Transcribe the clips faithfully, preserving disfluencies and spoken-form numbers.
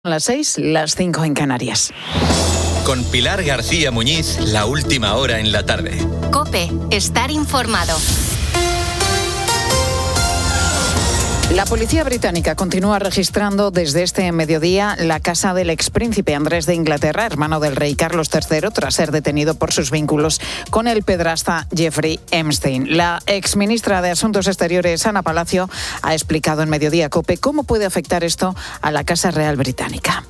Las seis, las cinco en Canarias. Con Pilar García Muñiz, la última hora en la tarde. COPE, estar informado. La policía británica continúa registrando desde este mediodía la casa del expríncipe Andrés de Inglaterra, hermano del rey Carlos tercero, tras ser detenido por sus vínculos con el pedrasta Jeffrey Epstein. La exministra de Asuntos Exteriores, Ana Palacio, ha explicado en Mediodía COPE cómo puede afectar esto a la Casa Real británica.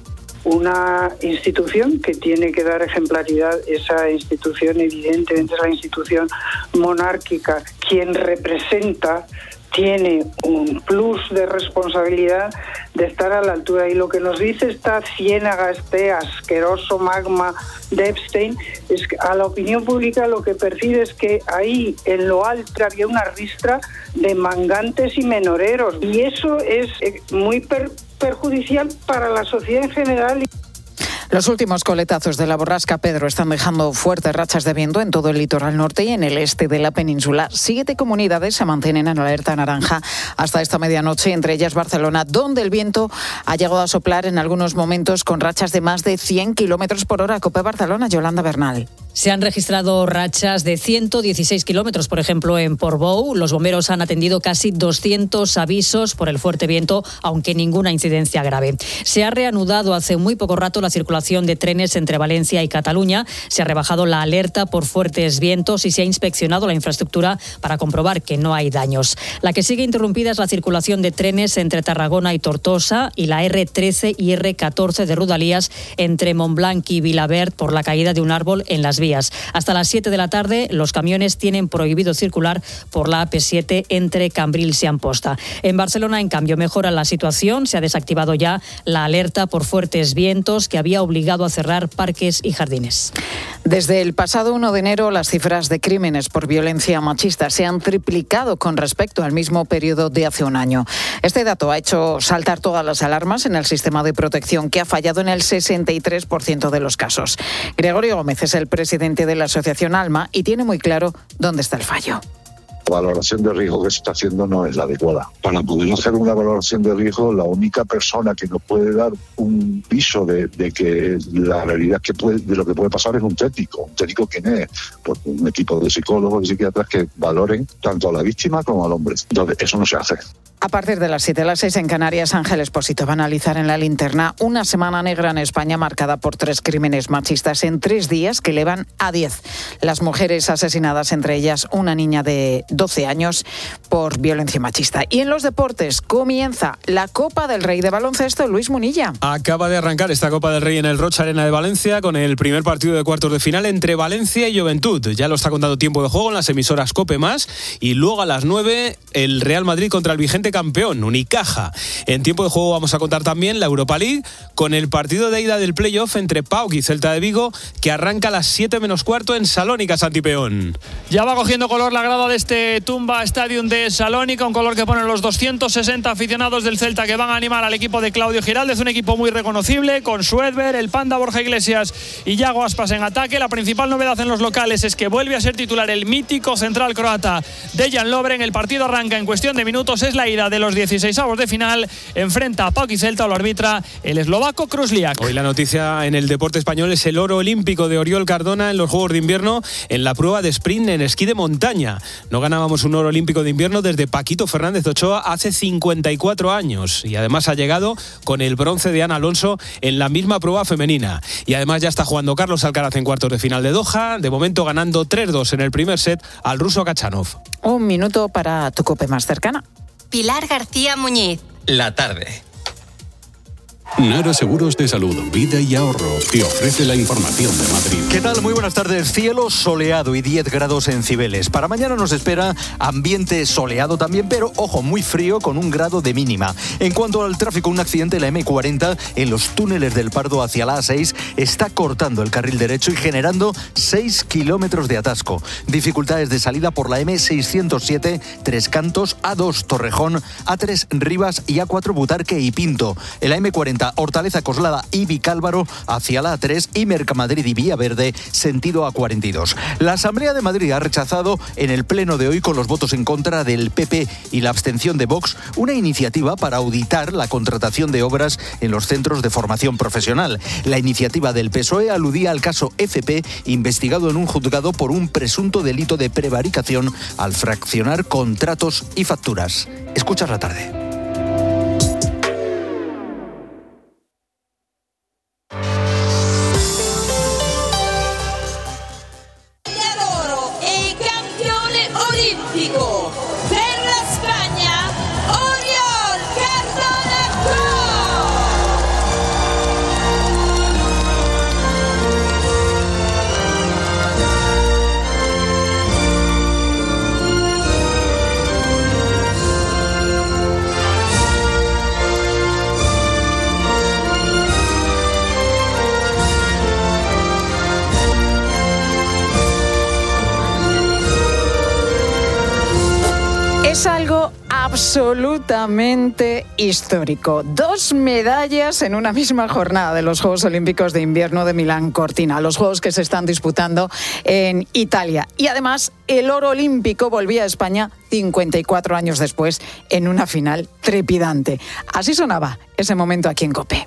Una institución que tiene que dar ejemplaridad, esa institución evidentemente es la institución monárquica, quien representa, tiene un plus de responsabilidad de estar a la altura. Y lo que nos dice esta ciénaga, este asqueroso magma de Epstein, es que a la opinión pública lo que percibe es que ahí en lo alto había una ristra de mangantes y menoreros. Y eso es muy per- perjudicial para la sociedad en general. Los últimos coletazos de la borrasca Pedro están dejando fuertes rachas de viento en todo el litoral norte y en el este de la península. Siete comunidades se mantienen en alerta naranja hasta esta medianoche, entre ellas Barcelona, donde el viento ha llegado a soplar en algunos momentos con rachas de más de cien kilómetros por hora. COPE Barcelona, Yolanda Bernal. Se han registrado rachas de ciento dieciséis kilómetros, por ejemplo, en Portbou. Los bomberos han atendido casi doscientos avisos por el fuerte viento, aunque ninguna incidencia grave. Se ha reanudado hace muy poco rato la circulación de trenes entre Valencia y Cataluña. Se ha rebajado la alerta por fuertes vientos y se ha inspeccionado la infraestructura para comprobar que no hay daños. La que sigue interrumpida es la circulación de trenes entre Tarragona y Tortosa y la erre trece y erre catorce de Rodalies entre Montblanc y Vilaverd por la caída de un árbol en las vías. Hasta las siete de la tarde los camiones tienen prohibido circular por la A P siete entre Cambrils y Amposta. En Barcelona, en cambio, mejora la situación. Se ha desactivado ya la alerta por fuertes vientos que había obligado a cerrar parques y jardines. Desde el pasado uno de enero, las cifras de crímenes por violencia machista se han triplicado con respecto al mismo periodo de hace un año. Este dato ha hecho saltar todas las alarmas en el sistema de protección, que ha fallado en el sesenta y tres por ciento de los casos. Gregorio Gómez es el presidente de la asociación ALMA y tiene muy claro dónde está el fallo. La valoración de riesgo que se está haciendo no es la adecuada. Para poder hacer una valoración de riesgo, la única persona que nos puede dar un viso de, de que la realidad que puede, de lo que puede pasar es un técnico. ¿Un técnico quién es? Pues un equipo de psicólogos y psiquiatras que valoren tanto a la víctima como al hombre. Entonces, eso no se hace. A partir de las siete a las seis en Canarias, Ángel Expósito va a analizar en la linterna una semana negra en España marcada por tres crímenes machistas en tres días que elevan a diez las mujeres asesinadas, entre ellas una niña de doce años por violencia machista. Y en los deportes comienza la Copa del Rey de baloncesto. Luis Munilla. Acaba de arrancar esta Copa del Rey en el Rocha Arena de Valencia con el primer partido de cuartos de final entre Valencia y Juventud. Ya lo está contando tiempo de juego en las emisoras COPE más, y luego a las nueve el Real Madrid contra el vigente campeón, Unicaja. En tiempo de juego vamos a contar también la Europa League con el partido de ida del playoff entre P A O K y Celta de Vigo, que arranca a las siete menos cuarto en Salónica, Santi Peón. Ya va cogiendo color la grada de este Tumba Stadium de Salónica, un color que ponen los doscientos sesenta aficionados del Celta que van a animar al equipo de Claudio Giraldez, un equipo muy reconocible con Schwedberg, el Panda Borja Iglesias y Yago Aspas en ataque. La principal novedad en los locales es que vuelve a ser titular el mítico central croata Dejan Lovren. El partido arranca en cuestión de minutos, es la ida de los dieciseisavos de final, enfrenta a P A O K y Celta, lo arbitra el eslovaco Krusliak. Hoy la noticia en el deporte español es el oro olímpico de Oriol Cardona en los Juegos de Invierno en la prueba de sprint en esquí de montaña. No ganábamos un oro olímpico de invierno desde Paquito Fernández Ochoa hace cincuenta y cuatro años, y además ha llegado con el bronce de Ana Alonso en la misma prueba femenina. Y además ya está jugando Carlos Alcaraz en cuartos de final de Doha, de momento ganando tres dos en el primer set al ruso Kachanov. Un minuto para tu COPE más cercana. Pilar García Muñiz. La tarde. Nara Seguros de Salud, Vida y Ahorro te ofrece la información de Madrid. ¿Qué tal? Muy buenas tardes. Cielo soleado y diez grados en Cibeles. Para mañana nos espera ambiente soleado también, pero ojo, muy frío con un grado de mínima. En cuanto al tráfico, un accidente en la eme cuarenta en los túneles del Pardo hacia la A seis está cortando el carril derecho y generando seis kilómetros de atasco. Dificultades de salida por la eme seiscientos siete, Tres Cantos, A dos Torrejón, A tres Rivas y A cuatro Butarque y Pinto. En la eme cuarenta cuarenta, Hortaleza Coslada y Vicálvaro hacia la A tres y Mercamadrid y Villaverde sentido A cuarenta y dos. La Asamblea de Madrid ha rechazado en el pleno de hoy, con los votos en contra del P P y la abstención de Vox, una iniciativa para auditar la contratación de obras en los centros de formación profesional. La iniciativa del P S O E aludía al caso F P, investigado en un juzgado por un presunto delito de prevaricación al fraccionar contratos y facturas. Escuchas la tarde. Es algo absolutamente histórico. Dos medallas en una misma jornada de los Juegos Olímpicos de Invierno de Milán Cortina, los Juegos que se están disputando en Italia. Y además, el oro olímpico volvía a España cincuenta y cuatro años después en una final trepidante. Así sonaba ese momento aquí en COPE.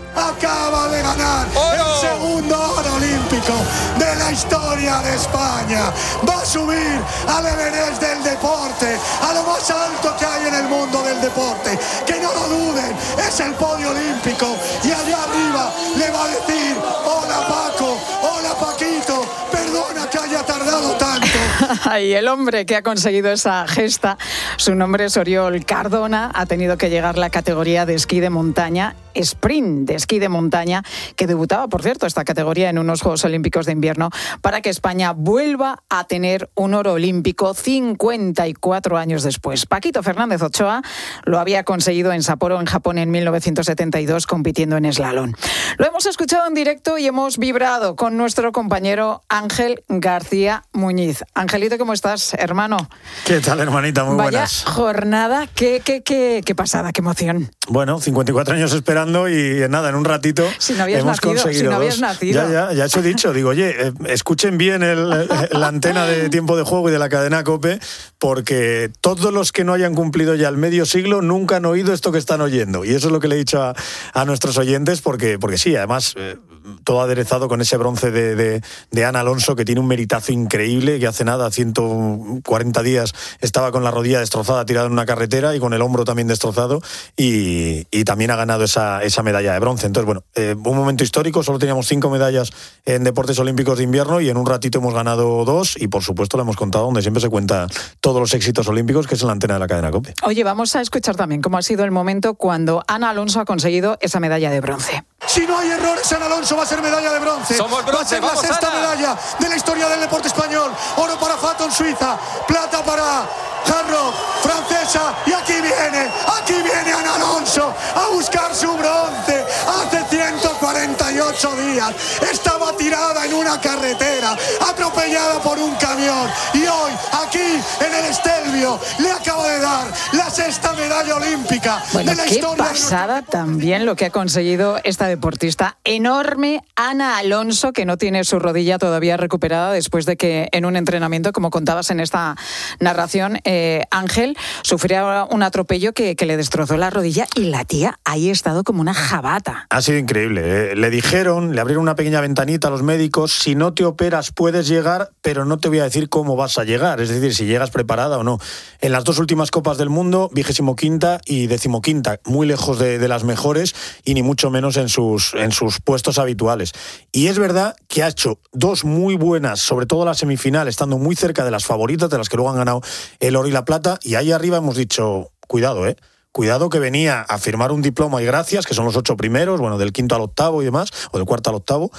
Acaba de ganar ¡Oro! El segundo oro olímpico de la historia de España. Va a subir al Everest del deporte, a lo más alto que hay en el mundo del deporte. Que no lo duden, es el podio olímpico. Y allá arriba le va a decir: hola Paco, hola Paquito, perdona que haya tardado tanto. Y el hombre que ha conseguido esa gesta, su nombre es Oriol Cardona, ha tenido que llegar la categoría de esquí de montaña, sprint de esquí de montaña, que debutaba, por cierto, esta categoría en unos Juegos Olímpicos de Invierno, para que España vuelva a tener un oro olímpico cincuenta y cuatro años después. Paquito Fernández Ochoa lo había conseguido en Sapporo, en Japón, en mil novecientos setenta y dos, compitiendo en slalom. Lo hemos escuchado en directo y hemos vibrado con nuestro compañero Ángel García Muñiz. Angelito, ¿cómo estás, hermano? ¿Qué tal, hermanita? Muy Vaya buenas. jornada, qué, qué, qué, qué pasada, qué emoción. Bueno, cincuenta y cuatro años esperando y nada, en un ratito si no habías hemos nacido, conseguido si no habías dos. nacido. Ya, ya, ya os he dicho, digo, oye, eh, escuchen bien el, la antena de Tiempo de Juego y de la cadena COPE, porque todos los que no hayan cumplido ya el medio siglo nunca han oído esto que están oyendo. Y eso es lo que le he dicho a, a nuestros oyentes, porque, porque sí, además, eh, todo aderezado con ese bronce de, de, de Ana Alonso, que tiene un meritazo increíble, que hace nada, ciento cuarenta días, estaba con la rodilla destrozada, tirada en una carretera, y con el hombro también destrozado, y, y también ha ganado esa, esa medalla de bronce. Entonces, bueno, eh, un momento histórico, solo teníamos cinco medallas en deportes olímpicos de invierno, y en un ratito hemos ganado dos, y por supuesto lo hemos contado donde siempre se cuenta todos los éxitos olímpicos, que es en la antena de la cadena COPE. Oye, vamos a escuchar también cómo ha sido el momento cuando Ana Alonso ha conseguido esa medalla de bronce. Si no hay errores, Ana Alonso va a ser medalla de bronce. Somos bronce, va a ser la vamos, sexta Ana. medalla de la historia del deporte español. Oro para Faton, Suiza. Plata para Harrock, francesa. Y aquí viene, aquí viene Ana Alonso a buscar su bronce. Hace ciento cuarenta y ocho días estaba tirada en una carretera, atropellada por un camión. Y hoy, aquí en el Estelvio, le acaba de dar la sexta medalla olímpica Bueno, de la qué historia. pasada también lo que ha conseguido esta deportista enorme, Ana Alonso, que no tiene su rodilla todavía recuperada después de que en un entrenamiento, como contabas en esta narración, eh, Ángel, sufrió un atropello que, que le destrozó la rodilla, y la tía ahí ha estado como una jabata. Ha sido increíble. ¿eh? Le dijeron, le abrieron una pequeña ventanita a los médicos: si no te operas puedes llegar, pero no te voy a decir cómo vas a llegar, es decir, si llegas preparada o no. En las dos últimas Copas del Mundo, vigésimo quinta y decimoquinta, muy lejos de, de las mejores, y ni mucho menos en sus, en sus puestos habituales. Y es verdad que ha hecho dos muy buenas, sobre todo la semifinal, estando muy cerca de las favoritas, de las que luego han ganado el oro y la plata, y ahí arriba hemos dicho, cuidado, ¿eh? Cuidado, que venía a firmar un diploma y gracias, que son los ocho primeros, bueno, del quinto al octavo y demás, o del cuarto al octavo,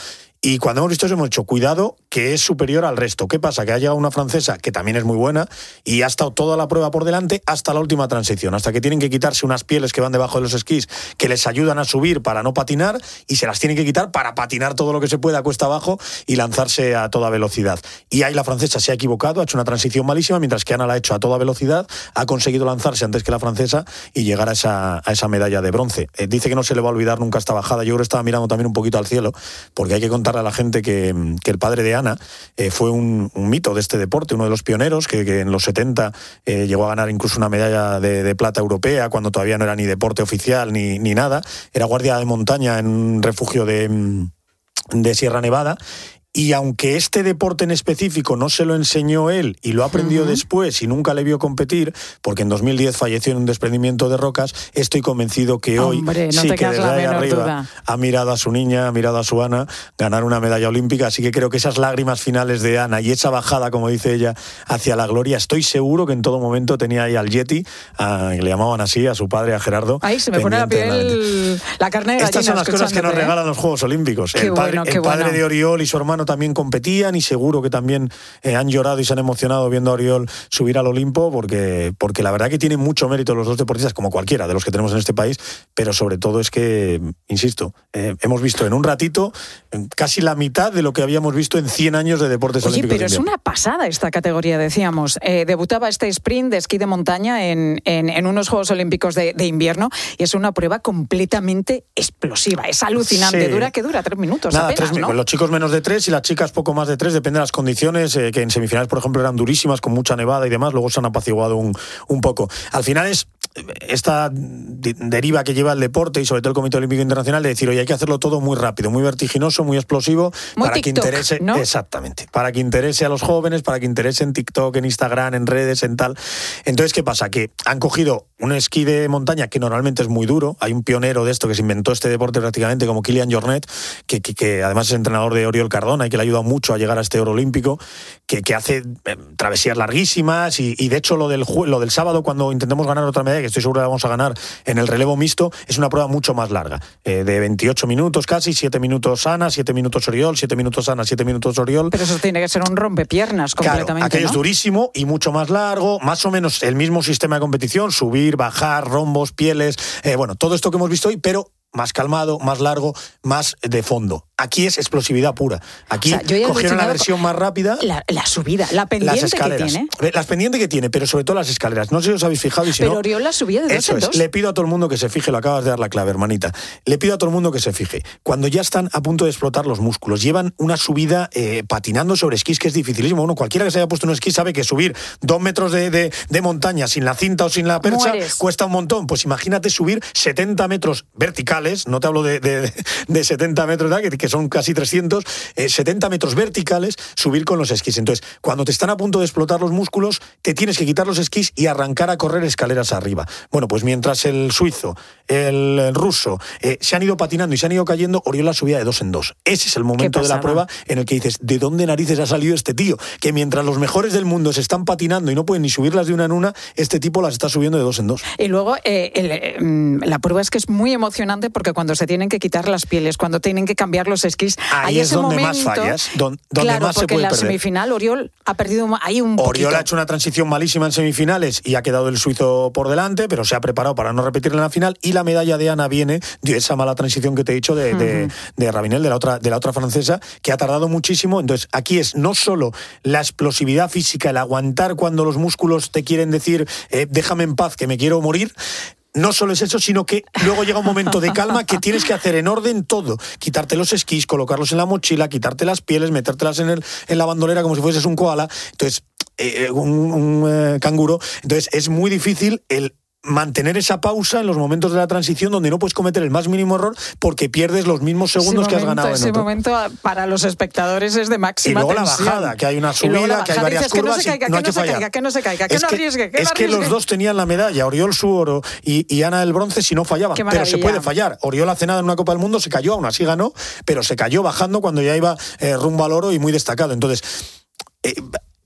Y cuando hemos visto eso hemos dicho, cuidado, que es superior al resto. ¿Qué pasa? Que ha llegado una francesa que también es muy buena y ha estado toda la prueba por delante hasta la última transición, hasta que tienen que quitarse unas pieles que van debajo de los esquís que les ayudan a subir para no patinar y se las tienen que quitar para patinar todo lo que se pueda cuesta abajo y lanzarse a toda velocidad. Y ahí la francesa se ha equivocado, ha hecho una transición malísima, mientras que Ana la ha hecho a toda velocidad, ha conseguido lanzarse antes que la francesa y llegar a esa, a esa medalla de bronce. Eh, dice que no se le va a olvidar nunca esta bajada. Yo creo que estaba mirando también un poquito al cielo, porque hay que contarle a la gente que, que el padre de Ana eh, fue un, un mito de este deporte, uno de los pioneros, que, que en los setenta eh, llegó a ganar incluso una medalla de, de plata europea, cuando todavía no era ni deporte oficial ni, ni nada. Era guardia de montaña en un refugio de, de Sierra Nevada. Y aunque este deporte en específico no se lo enseñó él y lo ha aprendido uh-huh. después y nunca le vio competir, porque en dos mil diez falleció en un desprendimiento de rocas, estoy convencido que hoy Hombre, no sí te que desde ahí arriba duda. ha mirado a su niña, ha mirado a su Ana ganar una medalla olímpica. Así que creo que esas lágrimas finales de Ana y esa bajada, como dice ella, hacia la gloria, estoy seguro que en todo momento tenía ahí al Yeti, a, que le llamaban así, a su padre, a Gerardo. Ahí se me pone la piel, la, la carne de gallina. Estas son las cosas que nos ¿eh? regalan los Juegos Olímpicos. Qué el padre, bueno, qué el padre bueno. de Oriol y su hermano también competían y seguro que también eh, han llorado y se han emocionado viendo a Oriol subir al Olimpo, porque, porque la verdad que tienen mucho mérito los dos deportistas, como cualquiera de los que tenemos en este país, pero sobre todo es que, insisto, eh, hemos visto en un ratito casi la mitad de lo que habíamos visto en cien años de deportes Oye, olímpicos. Pero es una pasada esta categoría, decíamos. Eh, debutaba este sprint de esquí de montaña en, en, en unos Juegos Olímpicos de, de invierno y es una prueba completamente explosiva. Es alucinante. Sí. ¿Dura qué dura? Tres minutos Nada, apenas, tres, ¿no? Los chicos menos de tres y las chicas poco más de tres, depende de las condiciones, eh, que en semifinales, por ejemplo, eran durísimas, con mucha nevada y demás, luego se han apaciguado un, un poco. Al final es esta deriva que lleva el deporte y sobre todo el Comité Olímpico Internacional de decir, oye, hay que hacerlo todo muy rápido, muy vertiginoso, muy explosivo, muy para TikTok, que interese, ¿no? Exactamente, para que interese a los jóvenes, para que interese en TikTok, en Instagram, en redes, en tal. Entonces, ¿qué pasa? Que han cogido un esquí de montaña que normalmente es muy duro. Hay un pionero de esto que se inventó este deporte prácticamente, como Kilian Jornet, que, que, que además es entrenador de Oriol Cardona y que le ha ayudado mucho a llegar a este oro olímpico, que, que hace eh, travesías larguísimas y, y de hecho lo del, lo del sábado, cuando intentemos ganar otra medalla, que estoy seguro que vamos a ganar en el relevo mixto, es una prueba mucho más larga, eh, de veintiocho minutos casi, siete minutos Ana, siete minutos Oriol, siete minutos Ana, siete minutos Oriol. Pero eso tiene que ser un rompepiernas completamente, claro, aquello ¿no? es durísimo y mucho más largo, más o menos el mismo sistema de competición, subir, bajar, rombos, pieles, eh, bueno, todo esto que hemos visto hoy, pero más calmado, más largo, más de fondo. Aquí es explosividad pura. Aquí o sea, cogieron la versión más rápida. La, la subida, la pendiente las escaleras, que tiene. Las pendientes que tiene, pero sobre todo las escaleras. No sé si os habéis fijado y si pero no... Oriol la subía de dos eso en es. dos. Le pido a todo el mundo que se fije, lo acabas de dar la clave, hermanita. Le pido a todo el mundo que se fije. Cuando ya están a punto de explotar los músculos, llevan una subida eh, patinando sobre esquís que es dificilísimo. Bueno, cualquiera que se haya puesto un esquí sabe que subir dos metros de, de, de montaña sin la cinta o sin la percha Mueres. Cuesta un montón. Pues imagínate subir setenta metros verticales, no te hablo de, de, de setenta metros, ¿verdad? Que, que son casi trescientos, eh, setenta metros verticales, subir con los esquís. Entonces, cuando te están a punto de explotar los músculos, te tienes que quitar los esquís y arrancar a correr escaleras arriba. Bueno, pues mientras el suizo, el, el ruso, eh, se han ido patinando y se han ido cayendo, Oriol la subía de dos en dos. Ese es el momento de la prueba en el que dices, ¿de dónde narices ha salido este tío? Que mientras los mejores del mundo se están patinando y no pueden ni subirlas de una en una, este tipo las está subiendo de dos en dos. Y luego, eh, el, eh, la prueba es que es muy emocionante porque cuando se tienen que quitar las pieles, cuando tienen que cambiar los esquís, ahí hay es ese donde momento, más fallas, donde, donde claro, más se porque puede en la perder. Semifinal Oriol ha perdido ahí un poquito. Oriol ha hecho una transición malísima en semifinales y ha quedado el suizo por delante, pero se ha preparado para no repetirla en la final, y la medalla de Ana viene de esa mala transición que te he dicho de, uh-huh. de, de Rabinel, de la otra de la otra francesa, que ha tardado muchísimo. Entonces aquí es no solo la explosividad física, el aguantar cuando los músculos te quieren decir eh, déjame en paz que me quiero morir. No solo es eso, sino que luego llega un momento de calma que tienes que hacer en orden todo. Quitarte los esquís, colocarlos en la mochila, quitarte las pieles, metértelas en, el, en la bandolera como si fueses un koala, entonces eh, un, un eh, canguro. Entonces es muy difícil el mantener esa pausa en los momentos de la transición donde no puedes cometer el más mínimo error porque pierdes los mismos segundos ese que has momento, ganado en ese otro. momento para los espectadores es de máxima y luego tensión. la bajada, que hay una subida, que hay varias dices, curvas, que no se caiga, y no que hay no que se fallar. caiga, que no se caiga, que es no que, arriesgue, que es no que arriesgue. los dos tenían la medalla, Oriol su oro y, y Ana el bronce si no fallaban, pero se puede fallar. Oriol hace nada en una Copa del Mundo se cayó, aún así ganó, pero se cayó bajando cuando ya iba eh, rumbo al oro y muy destacado. Entonces, eh,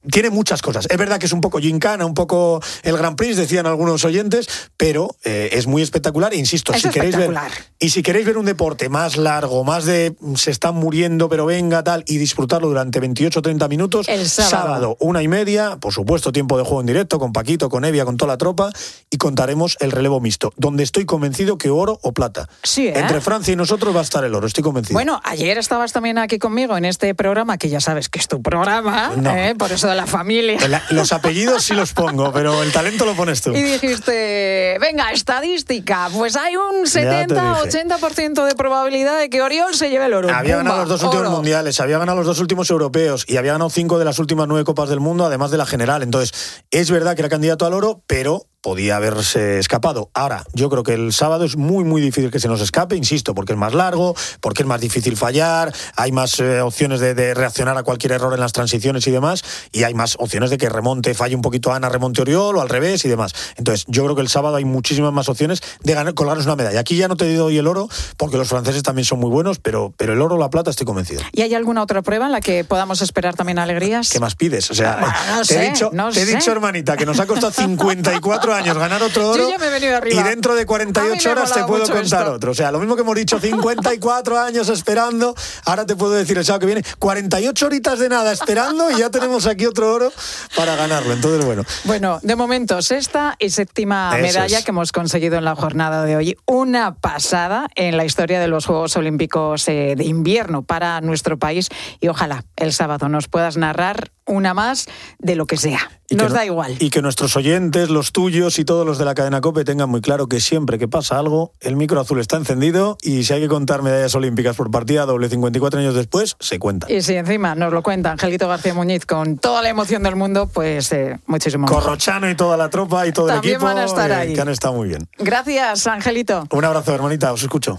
tiene muchas cosas. Es verdad que es un poco gincana, un poco el Grand Prix, decían algunos oyentes, pero eh, es muy espectacular. E insisto, es si queréis ver y si queréis ver un deporte más largo, más de se están muriendo, pero venga, tal, y disfrutarlo durante veintiocho o treinta minutos, el sábado. sábado, una y media, por supuesto, tiempo de juego en directo, con Paquito, con Evia, con toda la tropa, y contaremos el relevo mixto, donde estoy convencido que oro o plata. Sí, ¿eh? Entre Francia y nosotros va a estar el oro, estoy convencido. Bueno, ayer estabas también aquí conmigo en este programa, que ya sabes que es tu programa, no. ¿eh? Por eso de la familia. La, los apellidos sí los pongo, pero el talento lo pones tú. Y dijiste, venga, estadística, pues hay un setenta a ochenta por ciento de probabilidad de que Oriol se lleve el oro. Había Pumba, ganado los dos últimos oro. mundiales, había ganado los dos últimos europeos y había ganado cinco de las últimas nueve copas del mundo, además de la general. Entonces, es verdad que era candidato al oro, pero podía haberse escapado. Ahora, yo creo que el sábado es muy, muy difícil que se nos escape, insisto, porque es más largo, porque es más difícil fallar, hay más eh, opciones de, de reaccionar a cualquier error en las transiciones y demás, y hay más opciones de que remonte, falle un poquito Ana, remonte Oriol, o al revés y demás. Entonces, yo creo que el sábado hay muchísimas más opciones de ganar, colgarnos una medalla. Aquí ya no te doy el oro, porque los franceses también son muy buenos, pero, pero el oro o la plata estoy convencido. ¿Y hay alguna otra prueba en la que podamos esperar también alegrías? ¿Qué más pides? O sea, bueno, no te, sé, he dicho, no te he sé. dicho, hermanita, que nos ha costado cincuenta y cuatro años ganar otro oro. Yo ya me he venido arriba. Y dentro de cuarenta y ocho horas te puedo contar esto. otro. O sea, lo mismo que hemos dicho, cincuenta y cuatro años esperando, ahora te puedo decir el sábado que viene, cuarenta y ocho horitas de nada esperando y ya tenemos aquí otro oro para ganarlo. Entonces, bueno. Bueno, de momento, sexta y séptima Eso medalla es. que hemos conseguido en la jornada de hoy. Una pasada en la historia de los Juegos Olímpicos eh, de invierno para nuestro país y ojalá el sábado nos puedas narrar una más de lo que sea. Y Nos que no, da igual. Y que nuestros oyentes, los tuyos y todos los de la cadena COPE tengan muy claro que siempre que pasa algo, el micro azul está encendido y si hay que contar medallas olímpicas por partida doble cincuenta y cuatro años después, se cuenta. Y si encima nos lo cuenta Angelito García Muñiz con toda la emoción del mundo, pues eh, muchísimo mejor. Corrochano y toda la tropa y todo También el equipo van a estar eh, ahí. que han estado muy bien. Gracias, Angelito. Un abrazo, hermanita, os escucho.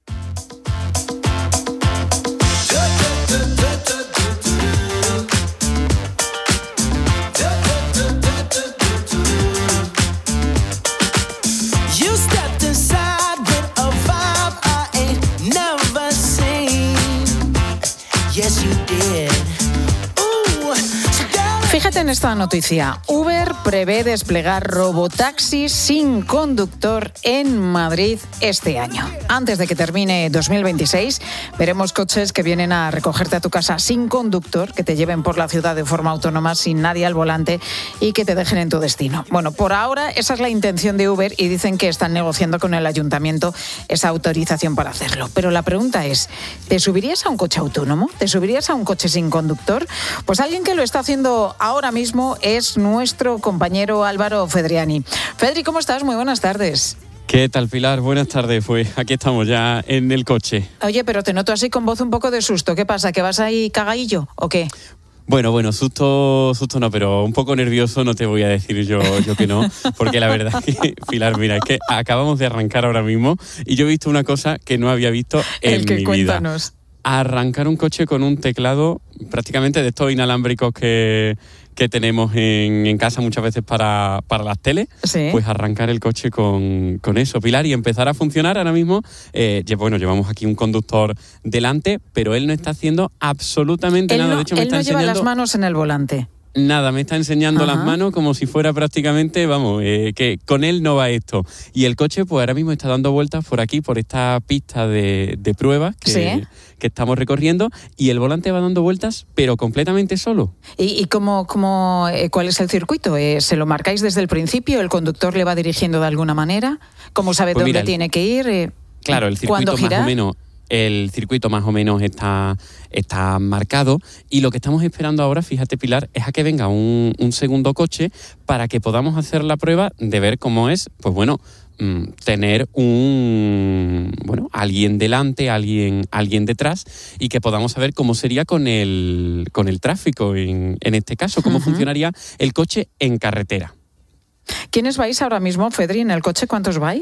Fíjate en esta noticia. Uber prevé desplegar robotaxis sin conductor en Madrid este año. Antes de que termine dos mil veintiséis, veremos coches que vienen a recogerte a tu casa sin conductor, que te lleven por la ciudad de forma autónoma, sin nadie al volante y que te dejen en tu destino. Bueno, por ahora esa es la intención de Uber y dicen que están negociando con el ayuntamiento esa autorización para hacerlo. Pero la pregunta es, ¿te subirías a un coche autónomo? ¿Te subirías a un coche sin conductor? Pues alguien que lo está haciendo ahora mismo es nuestro compañero Álvaro Fedriani. Fedri, ¿cómo estás? Muy buenas tardes. ¿Qué tal, Pilar? Buenas tardes. Pues aquí estamos ya en el coche. Oye, pero te noto así con voz un poco de susto. ¿Qué pasa? ¿Que vas ahí cagadillo o qué? Bueno, bueno, susto, susto no, pero un poco nervioso no te voy a decir yo, yo que no, porque la verdad es que, Pilar, mira, es que acabamos de arrancar ahora mismo y yo he visto una cosa que no había visto en El que mi cuéntanos. vida. Arrancar un coche con un teclado prácticamente de estos inalámbricos que, que tenemos en, en casa muchas veces para, para las teles, ¿Sí? Pues arrancar el coche con, con eso, Pilar, y empezar a funcionar ahora mismo. Eh, bueno, llevamos aquí un conductor delante, pero él no está haciendo absolutamente Él nada. no, De hecho, me él está no lleva enseñando las manos en el volante. Nada, me está enseñando Ajá. las manos como si fuera prácticamente, vamos, eh, que con él no va esto. Y el coche, pues ahora mismo está dando vueltas por aquí, por esta pista de, de pruebas que, ¿Sí? que estamos recorriendo, y el volante va dando vueltas, pero completamente solo. ¿Y, y cómo, cómo, eh, cuál es el circuito? Eh, ¿Se lo marcáis desde el principio? ¿El conductor le va dirigiendo de alguna manera? ¿Cómo sabe Pues dónde mira, el- tiene que ir? Eh, Claro, el ¿Cuándo circuito más girar? o menos, el circuito más o menos está, está marcado, y lo que estamos esperando ahora, fíjate, Pilar, es a que venga un, un segundo coche para que podamos hacer la prueba de ver cómo es, pues bueno, mm, tener un bueno, alguien delante, alguien, alguien detrás, y que podamos saber cómo sería con el, con el tráfico en, en este caso, cómo Ujú. funcionaría el coche en carretera. ¿Quiénes vais ahora mismo, Fedri, en el coche? ¿Cuántos vais?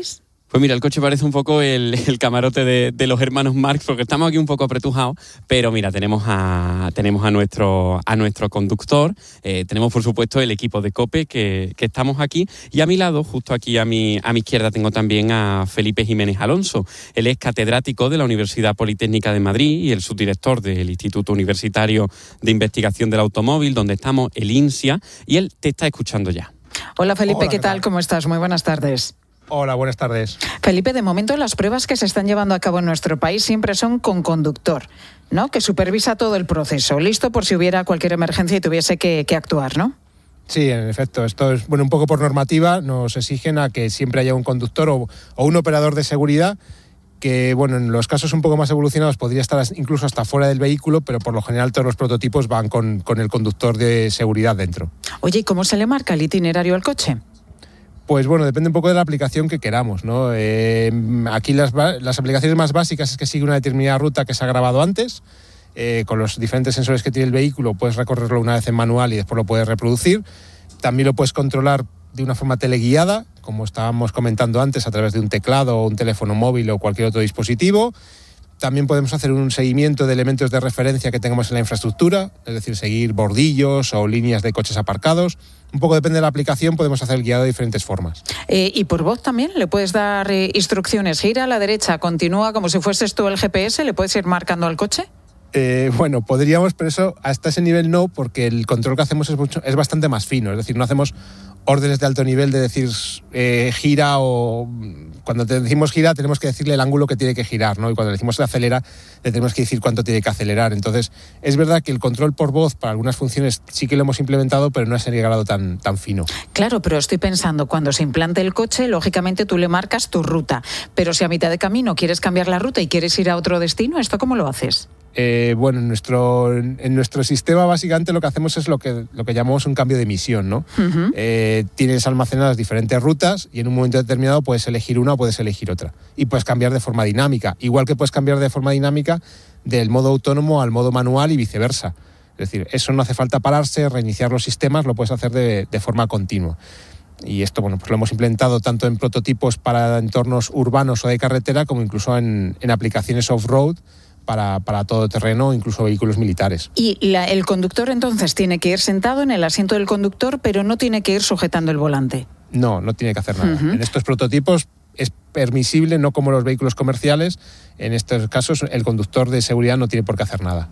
Pues mira, el coche parece un poco el, el camarote de, de los hermanos Marx, porque estamos aquí un poco apretujados, pero mira, tenemos a tenemos a nuestro a nuestro conductor, eh, tenemos por supuesto el equipo de COPE que, que estamos aquí, y a mi lado, justo aquí a mi, a mi izquierda, tengo también a Felipe Jiménez Alonso. Él es catedrático de la Universidad Politécnica de Madrid y el subdirector del Instituto Universitario de Investigación del Automóvil, donde estamos, el INSIA, y él te está escuchando ya. Hola Felipe, Hola, ¿qué, ¿qué tal? tal? ¿Cómo estás? Muy buenas tardes. Hola, buenas tardes. Felipe, de momento las pruebas que se están llevando a cabo en nuestro país siempre son con conductor, ¿no? Que supervisa todo el proceso, listo por si hubiera cualquier emergencia y tuviese que, que actuar, ¿no? Sí, en efecto, esto es, bueno, un poco por normativa, nos exigen a que siempre haya un conductor o, o un operador de seguridad que, bueno, en los casos un poco más evolucionados podría estar incluso hasta fuera del vehículo, pero por lo general todos los prototipos van con, con el conductor de seguridad dentro. Oye, ¿y cómo se le marca el itinerario al coche? Pues bueno, depende un poco de la aplicación que queramos, ¿no? Eh, aquí las, las aplicaciones más básicas es que sigue una determinada ruta que se ha grabado antes, eh, con los diferentes sensores que tiene el vehículo puedes recorrerlo una vez en manual y después lo puedes reproducir. También lo puedes controlar de una forma teleguiada, como estábamos comentando antes, a través de un teclado o un teléfono móvil o cualquier otro dispositivo. También podemos hacer un seguimiento de elementos de referencia que tengamos en la infraestructura, es decir, seguir bordillos o líneas de coches aparcados. Un poco depende de la aplicación, podemos hacer el guiado de diferentes formas. Eh, ¿Y por voz también? ¿Le puedes dar eh, instrucciones? Gira a la derecha, continúa como si fueses tú el G P S, ¿le puedes ir marcando al coche? Eh, bueno, podríamos, pero eso hasta ese nivel no, porque el control que hacemos es, mucho, es bastante más fino. Es decir, no hacemos órdenes de alto nivel de decir eh, gira o... Cuando te decimos gira tenemos que decirle el ángulo que tiene que girar, ¿no? Y cuando le decimos acelera le tenemos que decir cuánto tiene que acelerar. Entonces, es verdad que el control por voz para algunas funciones sí que lo hemos implementado, pero no es el grado tan, tan fino. Claro, pero estoy pensando, cuando se implante el coche, lógicamente tú le marcas tu ruta. Pero si a mitad de camino quieres cambiar la ruta y quieres ir a otro destino, ¿esto cómo lo haces? Eh, bueno, en nuestro, en nuestro sistema básicamente lo que hacemos es lo que, lo que llamamos un cambio de misión, ¿no? Uh-huh. Eh, tienes almacenadas diferentes rutas y en un momento determinado puedes elegir una o puedes elegir otra. Y puedes cambiar de forma dinámica, igual que puedes cambiar de forma dinámica del modo autónomo al modo manual y viceversa. Es decir, eso no hace falta pararse, reiniciar los sistemas, lo puedes hacer de, de forma continua. Y esto, bueno, pues lo hemos implementado tanto en prototipos para entornos urbanos o de carretera como incluso en, en aplicaciones off-road, Para, para todo terreno, incluso vehículos militares. Y la, el conductor entonces tiene que ir sentado en el asiento del conductor, pero no tiene que ir sujetando el volante. No, no tiene que hacer nada. Uh-huh. En estos prototipos es permisible, no como los vehículos comerciales. En estos casos el conductor de seguridad no tiene por qué hacer nada.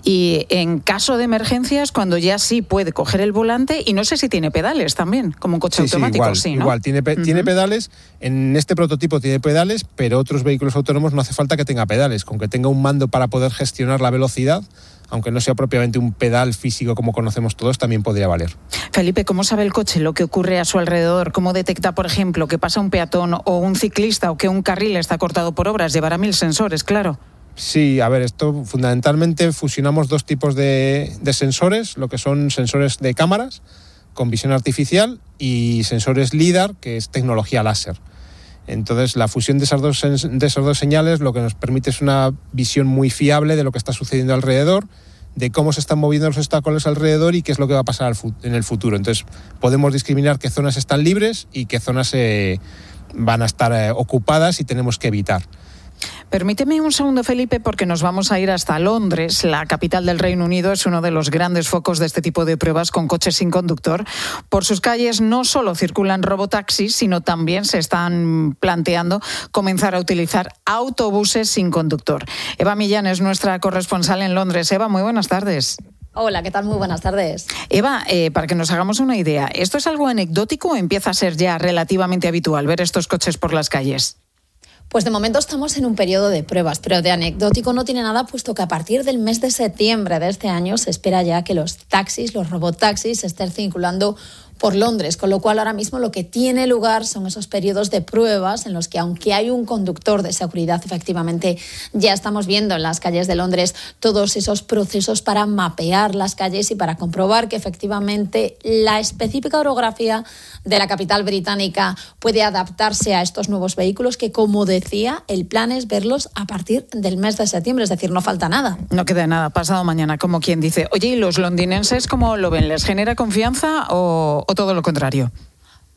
Y en caso de emergencias, cuando ya sí puede coger el volante, y no sé si tiene pedales también, como un coche sí, automático, sí, igual, sí, ¿no? Igual, tiene, pe- uh-huh. tiene pedales. En este prototipo tiene pedales, pero otros vehículos autónomos no hace falta que tenga pedales. Con que tenga un mando para poder gestionar la velocidad, aunque no sea propiamente un pedal físico como conocemos todos, también podría valer. Felipe, ¿cómo sabe el coche lo que ocurre a su alrededor? ¿Cómo detecta, por ejemplo, que pasa un peatón o un ciclista o que un carril está cortado por obras? Llevará mil sensores, claro. Sí, a ver, esto fundamentalmente fusionamos dos tipos de, de sensores, lo que son sensores de cámaras con visión artificial y sensores LIDAR, que es tecnología láser. Entonces, la fusión de esas dos, de esas dos señales lo que nos permite es una visión muy fiable de lo que está sucediendo alrededor, de cómo se están moviendo los obstáculos alrededor y qué es lo que va a pasar en el futuro. Entonces, podemos discriminar qué zonas están libres y qué zonas eh, van a estar eh, ocupadas y tenemos que evitar. Permíteme un segundo, Felipe, porque nos vamos a ir hasta Londres. La capital del Reino Unido es uno de los grandes focos de este tipo de pruebas con coches sin conductor. Por sus calles no solo circulan robotaxis, sino también se están planteando comenzar a utilizar autobuses sin conductor. Eva Millán es nuestra corresponsal en Londres. Eva, muy buenas tardes. Hola, ¿qué tal? Muy buenas tardes. Eva, eh, para que nos hagamos una idea, ¿esto es algo anecdótico o empieza a ser ya relativamente habitual ver estos coches por las calles? Pues de momento estamos en un periodo de pruebas, pero de anecdótico no tiene nada, puesto que a partir del mes de septiembre de este año se espera ya que los taxis, los robotaxis, estén circulando por Londres, con lo cual ahora mismo lo que tiene lugar son esos periodos de pruebas en los que, aunque hay un conductor de seguridad, efectivamente ya estamos viendo en las calles de Londres todos esos procesos para mapear las calles y para comprobar que efectivamente la específica orografía de la capital británica puede adaptarse a estos nuevos vehículos, que, como decía, el plan es verlos a partir del mes de septiembre, es decir, no falta nada. No queda nada, pasado mañana, como quien dice. Oye, ¿y los londinenses cómo lo ven? ¿Les genera confianza o, o todo lo contrario?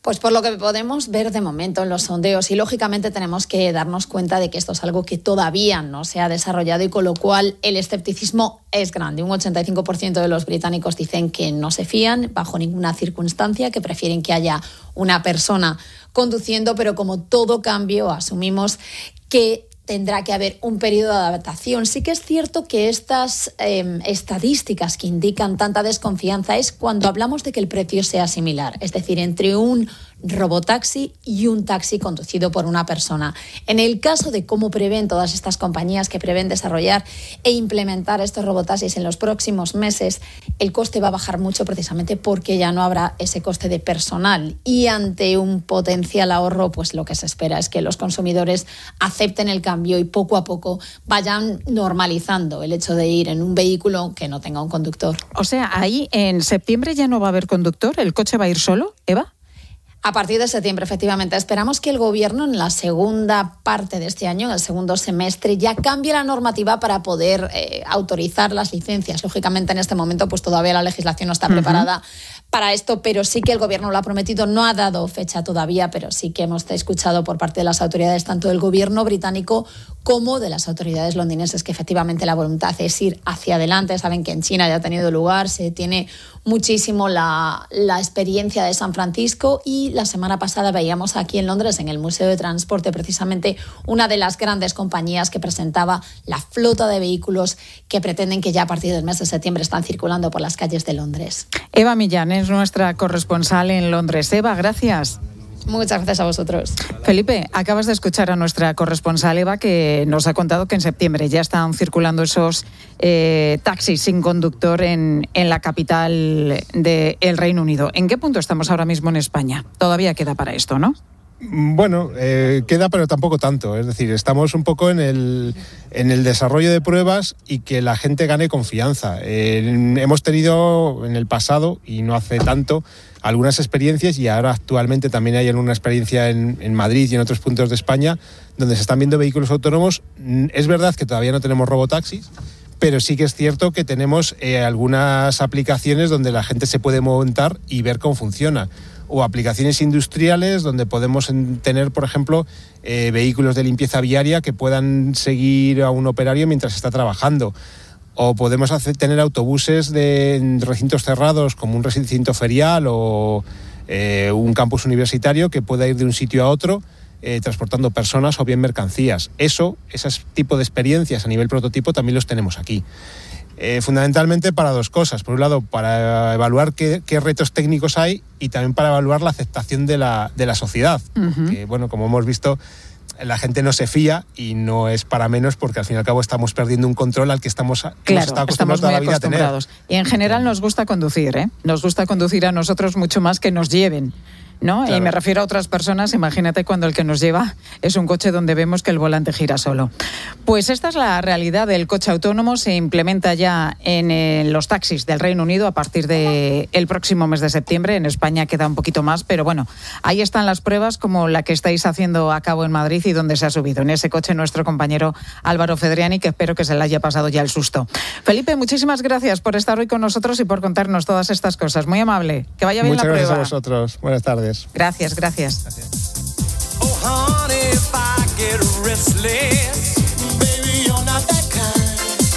Pues por lo que podemos ver de momento en los sondeos, y lógicamente tenemos que darnos cuenta de que esto es algo que todavía no se ha desarrollado y con lo cual el escepticismo es grande. Un ochenta y cinco por ciento de los británicos dicen que no se fían bajo ninguna circunstancia, que prefieren que haya una persona conduciendo, pero como todo cambio asumimos que tendrá que haber un periodo de adaptación. Sí que es cierto que estas eh, estadísticas que indican tanta desconfianza es cuando hablamos de que el precio sea similar, es decir, entre un robotaxi y un taxi conducido por una persona. En el caso de cómo prevén todas estas compañías que prevén desarrollar e implementar estos robotaxis en los próximos meses, el coste va a bajar mucho precisamente porque ya no habrá ese coste de personal. Y ante un potencial ahorro, pues lo que se espera es que los consumidores acepten el cambio y poco a poco vayan normalizando el hecho de ir en un vehículo que no tenga un conductor. O sea, ahí en septiembre ya no va a haber conductor, ¿el coche va a ir solo, Eva? A partir de septiembre, efectivamente. Esperamos que el Gobierno en la segunda parte de este año, en el segundo semestre, ya cambie la normativa para poder eh, autorizar las licencias. Lógicamente, en este momento, pues todavía la legislación no está uh-huh. preparada para esto, pero sí que el Gobierno lo ha prometido. No ha dado fecha todavía, pero sí que hemos escuchado por parte de las autoridades, tanto del Gobierno británico como de las autoridades londinenses, que efectivamente la voluntad es ir hacia adelante. Saben que en China ya ha tenido lugar, se tiene muchísimo la, la experiencia de San Francisco, y la semana pasada veíamos aquí en Londres, en el Museo de Transporte, precisamente una de las grandes compañías que presentaba la flota de vehículos que pretenden que ya a partir del mes de septiembre están circulando por las calles de Londres. Eva Millán es nuestra corresponsal en Londres. Eva, gracias. Muchas gracias a vosotros. Felipe, acabas de escuchar a nuestra corresponsal Eva, que nos ha contado que en septiembre ya están circulando esos eh, taxis sin conductor en, en la capital del Reino Unido. ¿En qué punto estamos ahora mismo en España? Todavía queda para esto, ¿no? Bueno, eh, queda, pero tampoco tanto. Es decir, estamos un poco en el, en el desarrollo de pruebas y que la gente gane confianza. Eh, hemos tenido en el pasado, y no hace tanto, algunas experiencias, y ahora actualmente también hay una experiencia en, en Madrid y en otros puntos de España donde se están viendo vehículos autónomos. Es verdad que todavía no tenemos robotaxis, pero sí que es cierto que tenemos eh, algunas aplicaciones donde la gente se puede montar y ver cómo funciona. O aplicaciones industriales donde podemos tener, por ejemplo, eh, vehículos de limpieza viaria que puedan seguir a un operario mientras está trabajando. O podemos hacer, tener autobuses de en recintos cerrados, como un recinto ferial o eh, un campus universitario, que pueda ir de un sitio a otro eh, transportando personas o bien mercancías. Eso, ese tipo de experiencias a nivel prototipo también los tenemos aquí. Eh, fundamentalmente para dos cosas. Por un lado, para evaluar qué, qué retos técnicos hay, y también para evaluar la aceptación de la, de la sociedad. Uh-huh. Que, bueno, como hemos visto, la gente no se fía, y no es para menos, porque al fin y al cabo estamos perdiendo un control al que estamos, claro, estamos acostumbrados toda la vida a tener. Y en general nos gusta conducir, ¿eh? Nos gusta conducir a nosotros mucho más que nos lleven, ¿no? Claro. Y me refiero a otras personas. Imagínate cuando el que nos lleva es un coche donde vemos que el volante gira solo. Pues esta es la realidad del coche autónomo. Se implementa ya en eh, los taxis del Reino Unido a partir del próximo mes de septiembre. En España queda un poquito más, pero bueno, ahí están las pruebas, como la que estáis haciendo a cabo en Madrid, y donde se ha subido en ese coche nuestro compañero Álvaro Fedriani, que espero que se le haya pasado ya el susto. Felipe, muchísimas gracias por estar hoy con nosotros y por contarnos todas estas cosas. Muy amable. Que vaya bien. Muchas la prueba. Muchas gracias a vosotros. Buenas tardes. Gracias, gracias. gracias. Oh, honey, if I get restless, baby, you're not that kind.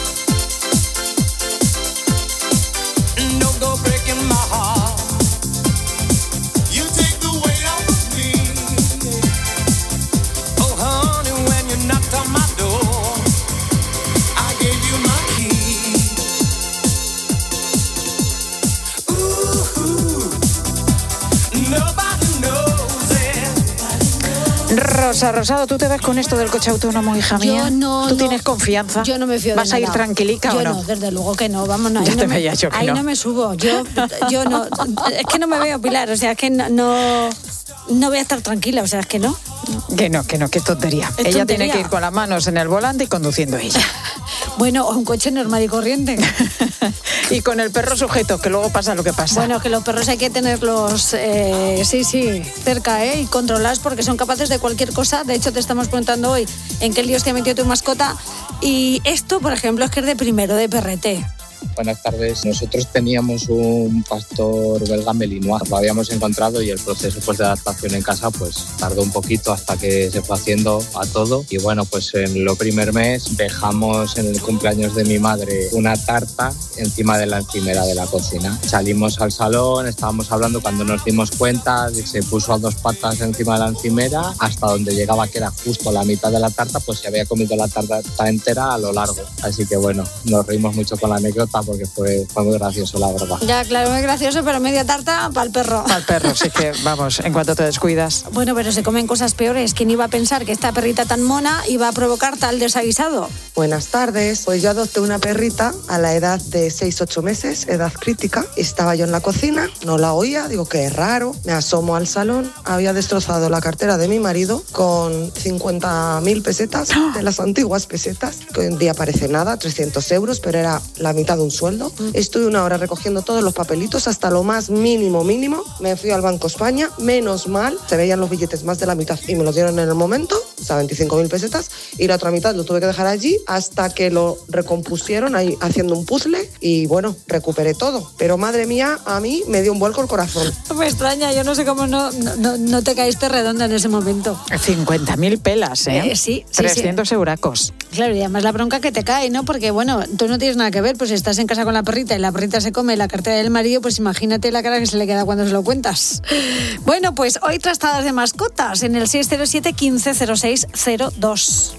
Don't go breaking my heart. You take the weight off of me. Oh, honey, when you knocked on my door, I gave you my key. Ooh, nobody. Rosa Rosado, ¿tú te ves con esto del coche autónomo, hija mía? Yo no. ¿Tú no, tienes confianza? Yo no me fío de ¿Vas nada. a ir tranquilica yo o no? no, desde luego que no. Vamos, no, ahí, ya no te me, veía yo que ahí no. no me subo. Yo, yo no. Es que no me veo, Pilar. O sea, es que no, no, no voy a estar tranquila. O sea, es que no. Que no, que no, que es tontería. Es ella tontería. Tiene que ir con las manos en el volante y conduciendo ella. Bueno, un coche normal y corriente. Y con el perro sujeto, que luego pasa lo que pasa. Bueno, que los perros hay que tenerlos, eh, sí, sí, cerca, ¿eh? Y controlados, porque son capaces de cualquier cosa. De hecho, te estamos preguntando hoy en qué líos te ha metido tu mascota. Y esto, por ejemplo, es que es de primero, de P R T. Buenas tardes. Nosotros teníamos un pastor belga melinois. Lo habíamos encontrado y el proceso pues, de adaptación en casa pues tardó un poquito hasta que se fue haciendo a todo. Y bueno, pues en el primer mes dejamos en el cumpleaños de mi madre una tarta encima de la encimera de la cocina. Salimos al salón, estábamos hablando, cuando nos dimos cuenta, se puso a dos patas encima de la encimera hasta donde llegaba, que era justo la mitad de la tarta, pues se había comido la tarta entera a lo largo. Así que bueno, nos reímos mucho con la anécdota porque fue, fue muy gracioso, la verdad. Ya, claro, muy gracioso, pero media tarta para el perro. Para el perro, sí que, vamos, en cuanto te descuidas. Bueno, pero se comen cosas peores. ¿Quién iba a pensar que esta perrita tan mona iba a provocar tal desaguisado? Buenas tardes. Pues yo adopté una perrita a la edad de seis ocho meses, edad crítica. Estaba yo en la cocina, no la oía, digo que es raro. Me asomo al salón, había destrozado la cartera de mi marido con cincuenta mil pesetas, de las antiguas pesetas, que hoy en día parece nada, trescientos euros, pero era la mitad de un sueldo. Estuve una hora recogiendo todos los papelitos hasta lo más mínimo, mínimo. Me fui al Banco España, menos mal, se veían los billetes más de la mitad y me los dieron en el momento, o sea, veinticinco mil pesetas, y la otra mitad lo tuve que dejar allí hasta que lo recompusieron ahí haciendo un puzzle y bueno, recuperé todo. Pero madre mía, a mí me dio un vuelco el corazón. Me extraña, yo no sé cómo no, no, no te caíste redonda en ese momento. cincuenta mil pelas, ¿eh? eh sí, sí, trescientos sí. euracos. Claro, y además la bronca que te cae, ¿no? Porque bueno, tú no tienes nada que ver, pues si estás en casa con la perrita y la perrita se come la cartera del marido, pues imagínate la cara que se le queda cuando se lo cuentas. Bueno, pues hoy trastadas de mascotas en el seis cero siete, quince cero seis cero dos.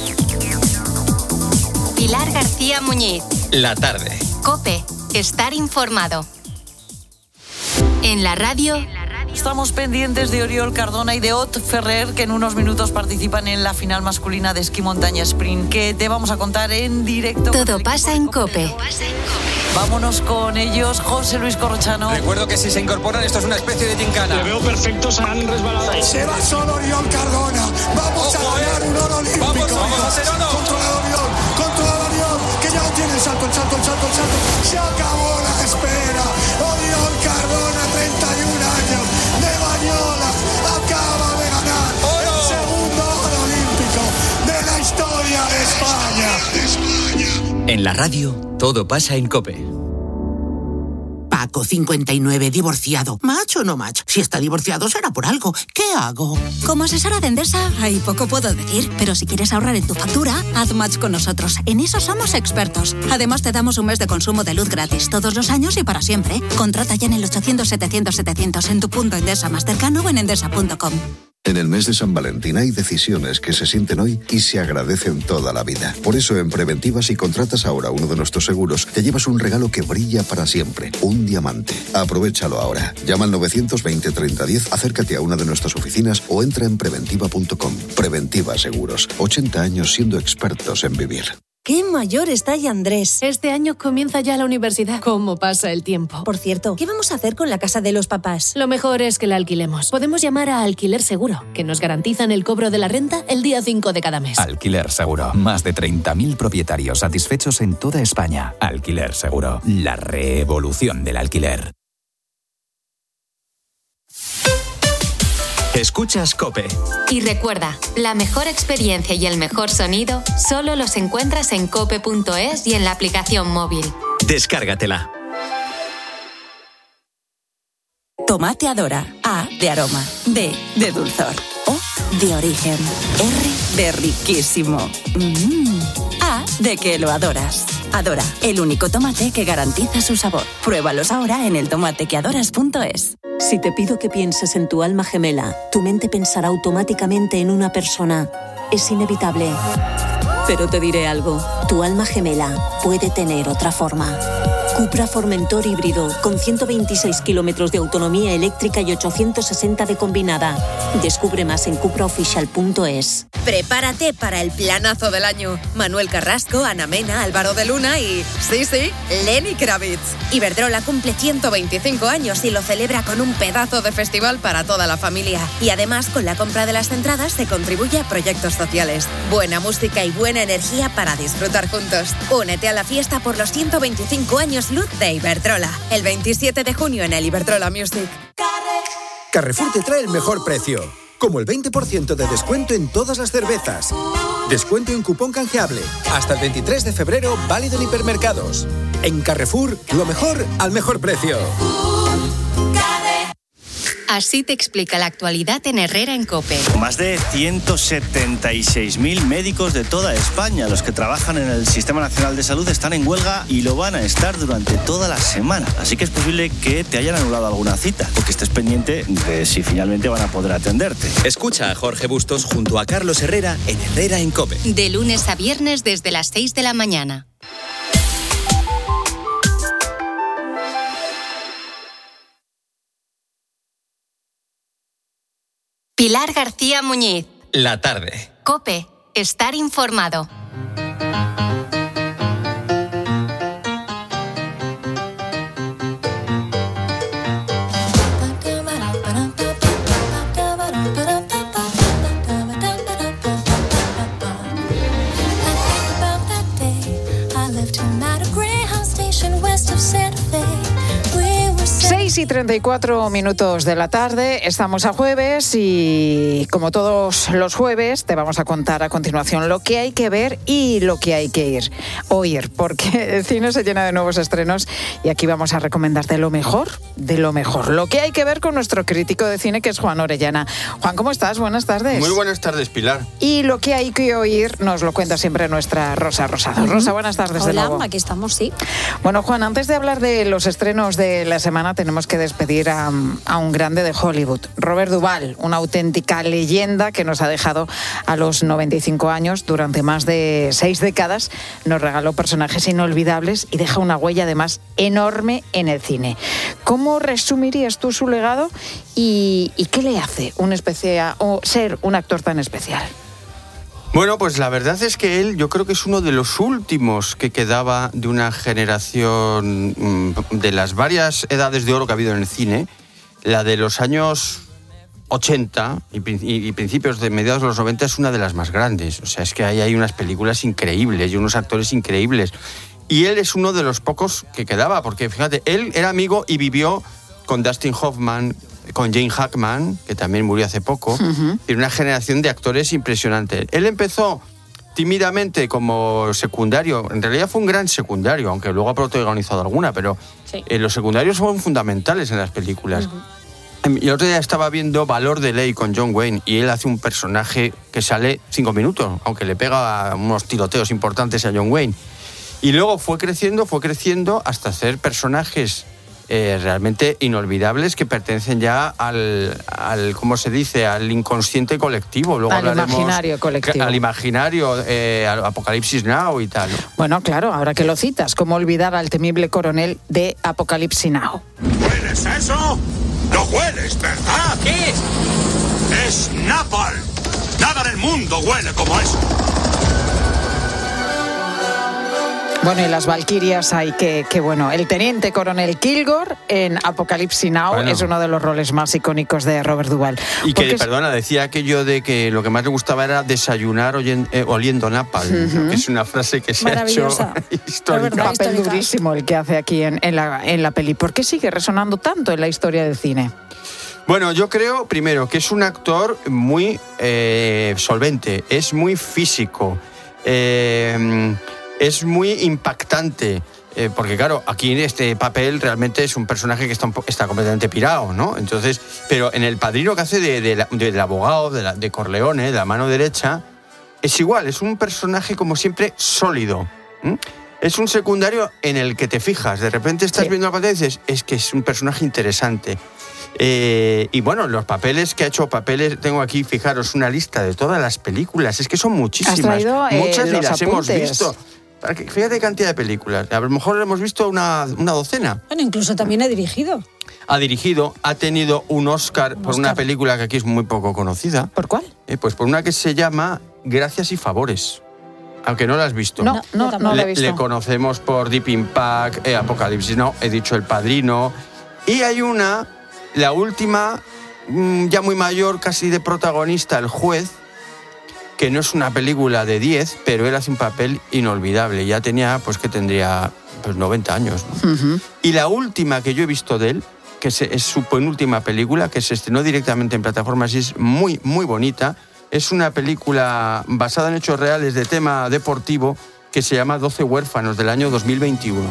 Pilar García Muñiz. La tarde. COPE. Estar informado. En la radio... Estamos pendientes de Oriol Cardona y de Ot Ferrer, que en unos minutos participan en la final masculina de esquí montaña sprint, que te vamos a contar en directo. Todo pasa en COPE. Vámonos con ellos, José Luis Corrochano. Recuerdo que si se incorporan esto es una especie de gincana. Le veo perfecto, se han resbalado. Se va solo Oriol Cardona. Vamos Ojo, a ganar eh. un oro olímpico. Vamos, vamos a hacer oro. Controla Oriol, controla Oriol, que ya lo tiene el salto, el salto, el salto, el salto. Se acabó la espera. Oriol Cardona, treinta y un años, de Bañola, acaba de ganar oro. El segundo oro olímpico de la historia de España. De España. En la radio, todo pasa en COPE. Paco, cincuenta y nueve, divorciado. ¿Match o no match? Si está divorciado será por algo. ¿Qué hago? Como asesora de Endesa, ahí poco puedo decir. Pero si quieres ahorrar en tu factura, haz match con nosotros. En eso somos expertos. Además, te damos un mes de consumo de luz gratis todos los años y para siempre. Contrata ya en el ochocientos, setecientos, setecientos en tu punto Endesa más cercano o en endesa punto com. En el mes de San Valentín hay decisiones que se sienten hoy y se agradecen toda la vida. Por eso en Preventiva, si contratas ahora uno de nuestros seguros, te llevas un regalo que brilla para siempre, un diamante. Aprovéchalo ahora. Llama al novecientos veinte, treinta diez, acércate a una de nuestras oficinas o entra en preventiva punto com. Preventiva Seguros, ochenta años siendo expertos en vivir. ¡Qué mayor está ya Andrés! Este año comienza ya la universidad. ¿Cómo pasa el tiempo? Por cierto, ¿qué vamos a hacer con la casa de los papás? Lo mejor es que la alquilemos. Podemos llamar a Alquiler Seguro, que nos garantizan el cobro de la renta el día cinco de cada mes. Alquiler Seguro. Más de treinta mil propietarios satisfechos en toda España. Alquiler Seguro. La revolución del alquiler. Escuchas COPE. Y recuerda, la mejor experiencia y el mejor sonido solo los encuentras en cope punto es y en la aplicación móvil. Descárgatela. Tomate Adora. A de aroma. D de dulzor. O de origen. R de riquísimo. Mm. A de que lo adoras. Adora, el único tomate que garantiza su sabor. Pruébalos ahora en el tomate que adoras punto es. Si te pido que pienses en tu alma gemela, tu mente pensará automáticamente en una persona. Es inevitable. Pero te diré algo, tu alma gemela puede tener otra forma. Cupra Formentor híbrido, con ciento veintiséis kilómetros de autonomía eléctrica y ochocientos sesenta de combinada. Descubre más en cupra oficial punto es. Prepárate para el planazo del año. Manuel Carrasco, Ana Mena, Álvaro de Luna y, sí, sí, Lenny Kravitz. Iberdrola cumple ciento veinticinco años y lo celebra con un pedazo de festival para toda la familia. Y además, con la compra de las entradas se contribuye a proyectos sociales. Buena música y buena energía para disfrutar juntos. Únete a la fiesta por los ciento veinticinco años luz de Iberdrola. El veintisiete de junio en el Iberdrola Music. Carrefour te trae el mejor precio. Como el veinte por ciento de descuento en todas las cervezas. Descuento en cupón canjeable. Hasta el veintitrés de febrero, válido en hipermercados. En Carrefour, lo mejor al mejor precio. Así te explica la actualidad en Herrera en COPE. Más de ciento setenta y seis mil médicos de toda España, los que trabajan en el Sistema Nacional de Salud, están en huelga y lo van a estar durante toda la semana. Así que es posible que te hayan anulado alguna cita, porque estés pendiente de si finalmente van a poder atenderte. Escucha a Jorge Bustos junto a Carlos Herrera en Herrera en COPE. De lunes a viernes desde las seis de la mañana. Pilar García Muñiz. La tarde. COPE. Estar informado. seis y treinta y cuatro minutos de la tarde, estamos a jueves y como todos los jueves te vamos a contar a continuación lo que hay que ver y lo que hay que ir, oír, porque el cine se llena de nuevos estrenos y aquí vamos a recomendarte lo mejor de lo mejor, lo que hay que ver con nuestro crítico de cine que es Juan Orellana. Juan, ¿cómo estás? Buenas tardes. Muy buenas tardes, Pilar. Y lo que hay que oír nos lo cuenta siempre nuestra Rosa Rosado. Uh-huh. Rosa, buenas tardes. Hola, de nuevo. aquí estamos, sí. Bueno, Juan, antes de hablar de los estrenos de la semana tenemos que despedir a, a un grande de Hollywood, Robert Duvall, una auténtica leyenda que nos ha dejado a los noventa y cinco años. Durante más de seis décadas nos regaló personajes inolvidables y deja una huella además enorme en el cine. ¿Cómo resumirías tú su legado y, y qué le hace un especia, o ser un actor tan especial? Bueno, pues la verdad es que él yo creo que es uno de los últimos que quedaba de una generación de las varias edades de oro que ha habido en el cine, la de los años ochenta y, y principios de mediados de los noventa es una de las más grandes. O sea, es que ahí hay unas películas increíbles y unos actores increíbles. Y él es uno de los pocos que quedaba, porque fíjate, él era amigo y vivió con Dustin Hoffman, con Jane Hackman, que también murió hace poco, uh-huh. y una generación de actores impresionante. Él empezó tímidamente como secundario, en realidad fue un gran secundario, aunque luego ha protagonizado alguna, pero sí. eh, los secundarios son fundamentales en las películas. Uh-huh. Y el otro día estaba viendo Valor de Ley con John Wayne y él hace un personaje que sale cinco minutos, aunque le pega unos tiroteos importantes a John Wayne. Y luego fue creciendo, fue creciendo hasta hacer personajes Eh, realmente inolvidables que pertenecen ya al, al, ¿cómo se dice?, al inconsciente colectivo. Luego al imaginario colectivo. Al imaginario, eh, al Apocalipsis Now y tal. Bueno, claro, ahora que lo citas, ¿cómo olvidar al temible coronel de Apocalipsis Now? ¿Hueles eso? ¡Lo hueles, verdad! ¿Qué es? ¡Es napalm! Nada en el mundo huele como eso. Bueno, y las Valquirias hay que, que bueno, el teniente coronel Kilgore en Apocalipsis Now bueno. es uno de los roles más icónicos de Robert Duvall. Y que, Porque perdona, decía aquello de que lo que más le gustaba era desayunar oyen, eh, oliendo napalm, uh-huh. ¿no? Que es una frase que se ha hecho histórica. Un papel durísimo el que hace aquí en, en, la, en la peli. ¿Por qué sigue resonando tanto en la historia del cine? Bueno, yo creo, primero, que es un actor muy eh, solvente, es muy físico, eh... es muy impactante, eh, porque claro, aquí en este papel realmente es un personaje que está, un po- está completamente pirado, ¿no? Entonces, pero en El Padrino que hace de, de la, de, del abogado, de, la, de Corleone, de la mano derecha, es igual, es un personaje como siempre sólido. ¿Mm? Es un secundario en el que te fijas, de repente estás sí. viendo la pantalla y dices, es que es un personaje interesante. Eh, y bueno, los papeles que ha hecho, papeles, tengo aquí, fijaros, una lista de todas las películas, es que son muchísimas. ¿Has traído, eh, muchas ni las apuntes? hemos visto. Fíjate cantidad de películas. A lo mejor hemos visto una, una docena. Bueno, incluso también ha dirigido. Ha dirigido, ha tenido un Oscar, un por Oscar. una película que aquí es muy poco conocida. ¿Por cuál? Eh, pues por una que se llama Gracias y Favores. Aunque no la has visto. No, no, no, no la he visto. Le, le conocemos por Deep Impact, eh, Apocalipsis Now, he dicho El Padrino. Y hay una, la última, ya muy mayor, casi de protagonista, El Juez, que no es una película de diez, pero él hace un papel inolvidable. Ya tenía, pues que tendría pues, noventa años, ¿no? Uh-huh. Y la última que yo he visto de él, que es su penúltima película, que se estrenó directamente en plataformas y es muy, muy bonita, es una película basada en hechos reales de tema deportivo que se llama doce huérfanos, del año dos mil veintiuno.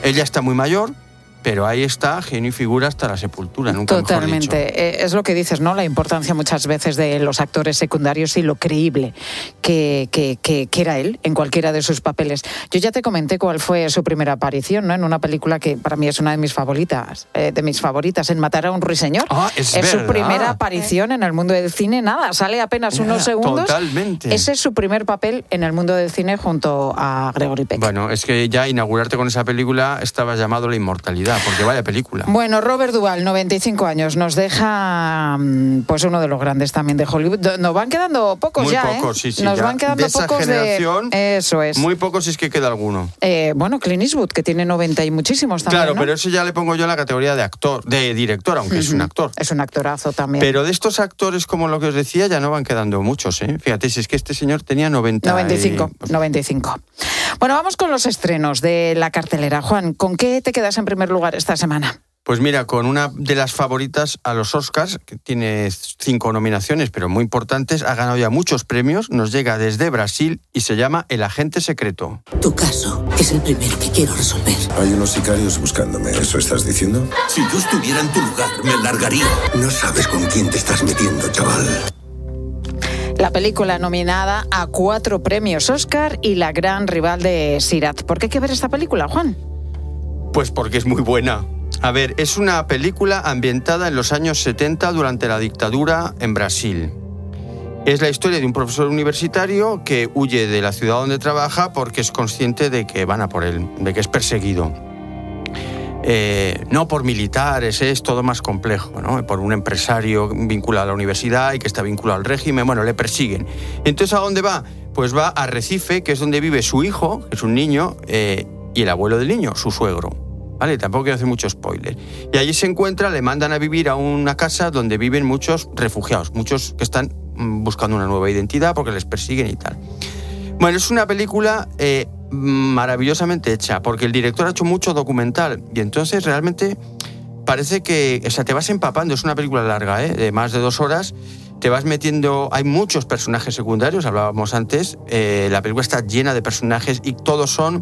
Ella está muy mayor, pero ahí está, genio y figura hasta la sepultura, nunca mejor dicho. Totalmente. Es lo que dices, ¿no? La importancia muchas veces de los actores secundarios y lo creíble que, que, que, que era él en cualquiera de sus papeles. Yo ya te comenté cuál fue su primera aparición, ¿no? En una película que para mí es una de mis favoritas, eh, de mis favoritas, en Matar a un ruiseñor. Ah, es es su verdad. primera aparición en el mundo del cine. Nada, sale apenas unos segundos. Totalmente. Ese es su primer papel en el mundo del cine junto a Gregory Peck. Bueno, es que ya inaugurarte con esa película estaba llamado la inmortalidad, porque vaya película. Bueno, Robert Duvall, noventa y cinco años, nos deja pues uno de los grandes también de Hollywood. Nos van quedando pocos muy ya, pocos, ¿eh? sí, sí. Nos ya. van quedando de esa pocos generación, de... Eso es. Muy pocos si es que queda alguno. Eh, bueno, Clint Eastwood, que tiene noventa y muchísimos también, Claro, ¿no? pero eso ya le pongo yo en la categoría de actor, de director, aunque uh-huh. es un actor. Es un actorazo también. Pero de estos actores, como lo que os decía, ya no van quedando muchos, ¿eh? Fíjate, si es que este señor tenía noventa... noventa y cinco, y... noventa y cinco. Bueno, vamos con los estrenos de la cartelera. Juan, ¿con qué te quedas en primer lugar esta semana? Pues mira, con una de las favoritas a los Oscars, que tiene cinco nominaciones, pero muy importantes, ha ganado ya muchos premios, nos llega desde Brasil y se llama El Agente Secreto. Tu caso es el primero que quiero resolver. Hay unos sicarios buscándome, ¿eso estás diciendo? Si yo estuviera en tu lugar, me largaría. No sabes con quién te estás metiendo, chaval. La película nominada a cuatro premios Oscar y la gran rival de Sirat. ¿Por qué hay que ver esta película, Juan? Pues porque es muy buena. A ver, es una película ambientada en los años setenta durante la dictadura en Brasil. Es la historia de un profesor universitario que huye de la ciudad donde trabaja porque es consciente de que van a por él, de que es perseguido. Eh, no por militares, es todo más complejo, ¿no? Por un empresario vinculado a la universidad y que está vinculado al régimen, bueno, le persiguen. Entonces, ¿a dónde va? Pues va a Recife, que es donde vive su hijo, que es un niño, eh, y el abuelo del niño, su suegro. Vale, tampoco quiero hacer mucho spoiler. Y allí se encuentra, le mandan a vivir a una casa donde viven muchos refugiados, muchos que están buscando una nueva identidad porque les persiguen y tal. Bueno, es una película eh, maravillosamente hecha, porque el director ha hecho mucho documental y entonces realmente parece que, o sea, te vas empapando. Es una película larga, ¿eh? De más de dos horas. Te vas metiendo, hay muchos personajes secundarios, hablábamos antes, eh, la película está llena de personajes y todos son...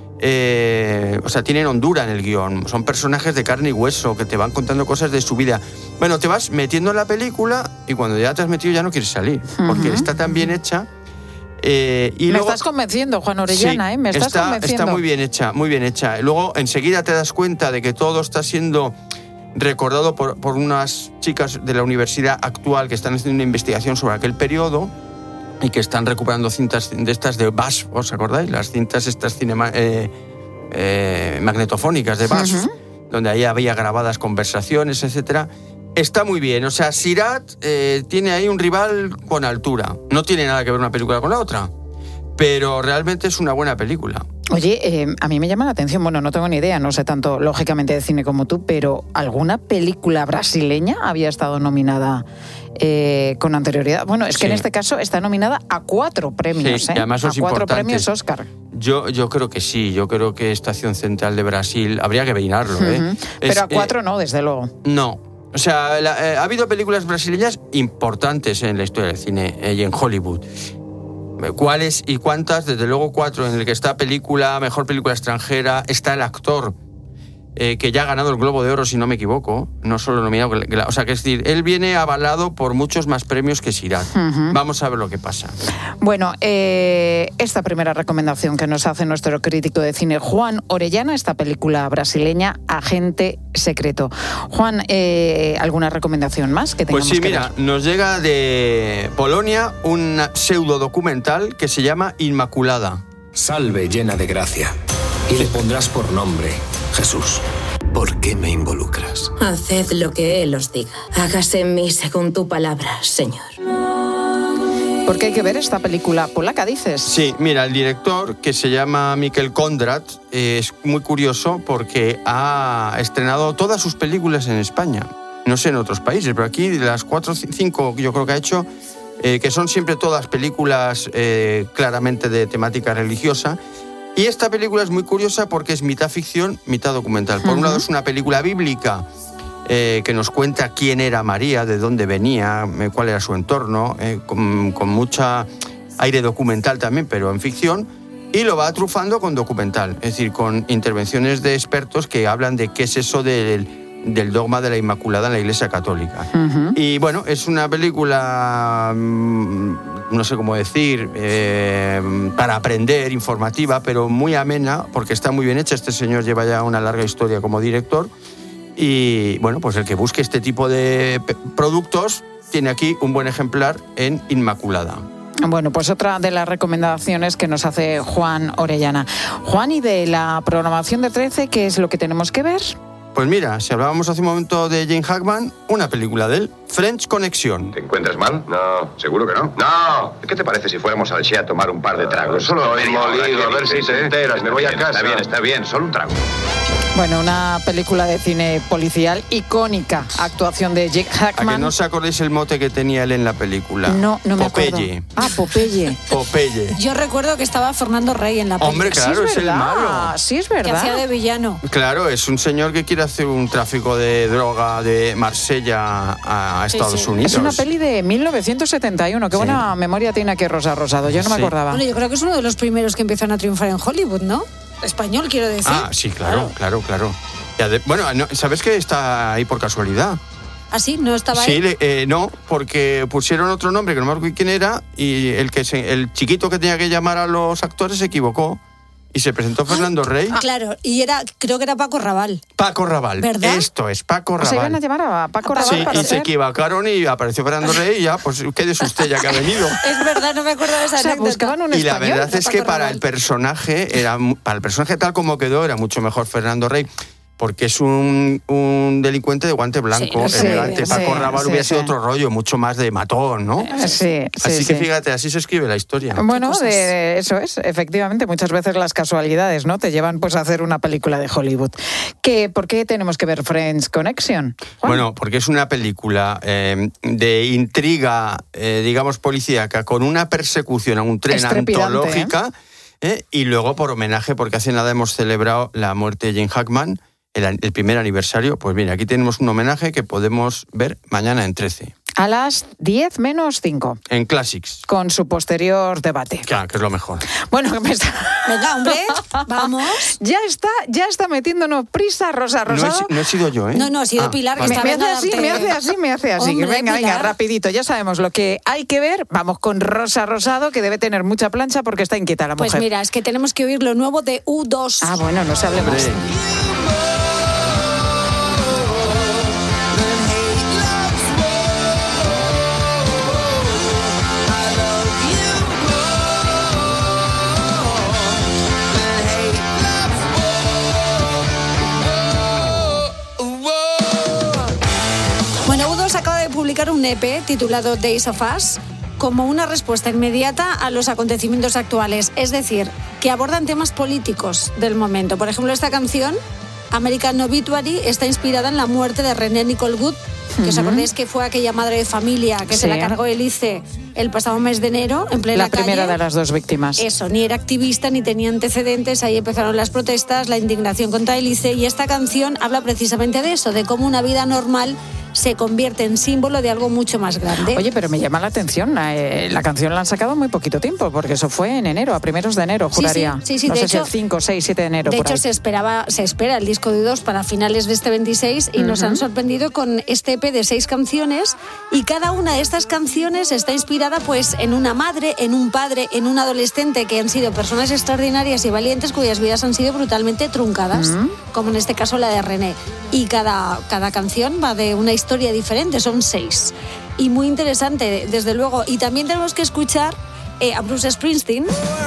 Eh, o sea, tienen hondura en el guión, son personajes de carne y hueso que te van contando cosas de su vida. Bueno, te vas metiendo en la película y cuando ya te has metido ya no quieres salir, porque uh-huh. está tan bien hecha. Eh, y me luego, estás convenciendo, Juan Orellana, sí, ¿eh? Me estás está, convenciendo. Está muy bien hecha, muy bien hecha. Luego enseguida te das cuenta de que todo está siendo recordado por, por unas chicas de la universidad actual que están haciendo una investigación sobre aquel periodo y que están recuperando cintas de estas de B A S F, ¿os acordáis? Las cintas estas cinema, eh, eh, magnetofónicas de B A S F, uh-huh. donde ahí había grabadas conversaciones, etcétera. Está muy bien, o sea, Sirat eh, tiene ahí un rival con altura. No tiene nada que ver una película con la otra, pero realmente es una buena película. Oye, eh, a mí me llama la atención, bueno, no tengo ni idea, no sé tanto lógicamente de cine como tú, pero ¿alguna película brasileña había estado nominada eh, con anterioridad? Bueno, es que sí. En este caso está nominada a cuatro premios, sí, ¿eh? Y además a cuatro importantes. premios Oscar. Yo, yo creo que sí, yo creo que Estación Central de Brasil, habría que peinarlo, ¿eh? Uh-huh. Pero es, a cuatro eh, no, desde luego. No. O sea, la, eh, ha habido películas brasileñas importantes en la historia del cine eh, y en Hollywood. ¿Cuáles y cuántas? Desde luego cuatro, en el que está película, mejor película extranjera, está el actor, eh, que ya ha ganado el Globo de Oro, si no me equivoco, no solo nominado, o sea, que es decir, él viene avalado por muchos más premios que Sirat. Uh-huh. Vamos a ver lo que pasa. Bueno, eh, esta primera recomendación que nos hace nuestro crítico de cine, Juan Orellana, esta película brasileña, Agente Secreto. Juan, eh, ¿alguna recomendación más que tengamos que ver? Pues sí, que mira, ver? Nos llega de Polonia un pseudo documental que se llama Inmaculada. Salve llena de gracia, y le pondrás por nombre Jesús. ¿Por qué me involucras? Haced lo que Él os diga. Hágase en mí según tu palabra, Señor. ¿Por qué hay que ver esta película polaca, dices? Sí, mira, el director, que se llama Mikel Kondrat, es muy curioso porque ha estrenado todas sus películas en España. No sé en otros países, pero aquí de las cuatro o cinco que yo creo que ha hecho, eh, que son siempre todas películas eh, claramente de temática religiosa. Y esta película es muy curiosa porque es mitad ficción, mitad documental. Por uh-huh. un lado es una película bíblica eh, que nos cuenta quién era María, de dónde venía, eh, cuál era su entorno, eh, con, con mucha aire documental también, pero en ficción. y lo va trufando con documental, es decir, con intervenciones de expertos que hablan de qué es eso del, del dogma de la Inmaculada en la Iglesia Católica. Uh-huh. Y bueno, es una película, no sé cómo decir, eh, para aprender, informativa, pero muy amena, porque está muy bien hecha. Este señor lleva ya una larga historia como director. Y bueno, pues el que busque este tipo de productos tiene aquí un buen ejemplar en Inmaculada. Bueno, pues otra de las recomendaciones que nos hace Juan Orellana. Juan, y de la programación de trece, ¿qué es lo que tenemos que ver? Pues mira, si hablábamos hace un momento de Jane Hackman, una película de él, French Connection. ¿Te encuentras mal? No, seguro que no. No, ¿qué te parece si fuéramos al Che a tomar un par de tragos? Solo estoy molido, a ver si te enteras, me voy a casa. Está bien, está bien, solo un trago. Bueno, una película de cine policial icónica, actuación de Jake Hackman. ¿A que no os acordáis el mote que tenía él en la película? No, no me acuerdo. Popeye. Ah, Popeye. Popeye. Yo recuerdo que estaba Fernando Rey en la película. Hombre, claro, sí, es, es el malo. Sí, es verdad. Que hacía de villano. Claro, es un señor que quiere hacer un tráfico de droga de Marsella a Estados sí, sí. Unidos. Es una peli de mil novecientos setenta y uno. Qué sí. buena memoria tiene aquí Rosa Rosado. Yo no sí. me acordaba. Bueno, yo creo que es uno de los primeros que empiezan a triunfar en Hollywood, ¿no? Español, quiero decir. Ah, sí, claro, claro, claro. claro. De, bueno, no, ¿sabes que está ahí por casualidad? ¿Ah, sí? ¿No estaba sí, ahí? Sí, eh, no, porque pusieron otro nombre que no me acuerdo quién era, y el, que se, el chiquito que tenía que llamar a los actores se equivocó. Y se presentó Fernando Rey. Ah, claro, y era, creo que era Paco Raval. Paco Raval, ¿verdad? Esto es, Paco Raval. ¿Se iban a llamar a Paco Raval? Sí, para y hacer? se equivocaron y apareció Fernando Rey y ya, pues quédese usted ya que ha venido. Es verdad, no me acuerdo de esa o sea, anécdota. buscaban un y la español, verdad es que Paco para Raval. el personaje, era, para el personaje tal como quedó, era mucho mejor Fernando Rey. Porque es un, un delincuente de guante blanco, sí, elegante. sí, Paco sí, Raval sí, hubiera sí. sido otro rollo, mucho más de matón, ¿no? Sí, sí, Así que sí. fíjate, así se escribe la historia. Bueno, de, eso es, efectivamente, muchas veces las casualidades, ¿no? Te llevan pues a hacer una película de Hollywood. ¿Qué, ¿Por qué tenemos que ver Friends Connection, Juan? Bueno, porque es una película eh, de intriga, eh, digamos, policíaca, con una persecución a un tren antológica, ¿eh? ¿eh? Y luego por homenaje, porque hace nada hemos celebrado la muerte de Jane Hackman, el, el primer aniversario. Pues mira, aquí tenemos un homenaje que podemos ver mañana en trece. A las diez menos cinco. En Classics. Con su posterior debate. Claro, que es lo mejor. Bueno, que me está... Venga, hombre, vamos. Ya está, ya está metiéndonos prisa, Rosa Rosado. No he, no he sido yo, ¿eh? No, no, ha sido ah, Pilar que vale. está Me hace venga, así, darte... me hace así, me hace así. Hombre, venga, Pilar. venga, rapidito. Ya sabemos lo que hay que ver. Vamos con Rosa Rosado, que debe tener mucha plancha porque está inquieta la mujer. Pues mira, es que tenemos que oír lo nuevo de U dos. Ah, bueno, no se hable más. Publicar un E P titulado Days of Us como una respuesta inmediata a los acontecimientos actuales, es decir, que abordan temas políticos del momento. Por ejemplo, esta canción, American Obituary, está inspirada en la muerte de Renee Nicole Wood, que uh-huh. os acordáis que fue aquella madre de familia que sí. se la cargó Elise el pasado mes de enero en plena La primera calle. de las dos víctimas. Eso, ni era activista ni tenía antecedentes, ahí empezaron las protestas, la indignación contra Elise, y esta canción habla precisamente de eso, de cómo una vida normal se convierte en símbolo de algo mucho más grande. Oye, pero me llama la atención, eh, la canción la han sacado muy poquito tiempo, porque eso fue en enero, a primeros de enero, juraría. Sí, sí, sí, no de sé hecho, si el cinco, seis, siete de enero. De por hecho, ahí. se esperaba, se espera el disco de U dos para finales de este veintiséis y uh-huh. nos han sorprendido con este E P de seis canciones, y cada una de estas canciones está inspirada pues en una madre, en un padre, en un adolescente que han sido personas extraordinarias y valientes cuyas vidas han sido brutalmente truncadas, uh-huh. como en este caso la de René. Y cada, cada canción va de una historia diferente, son seis. Y muy interesante, desde luego. Y también tenemos que escuchar eh, a Bruce Springsteen.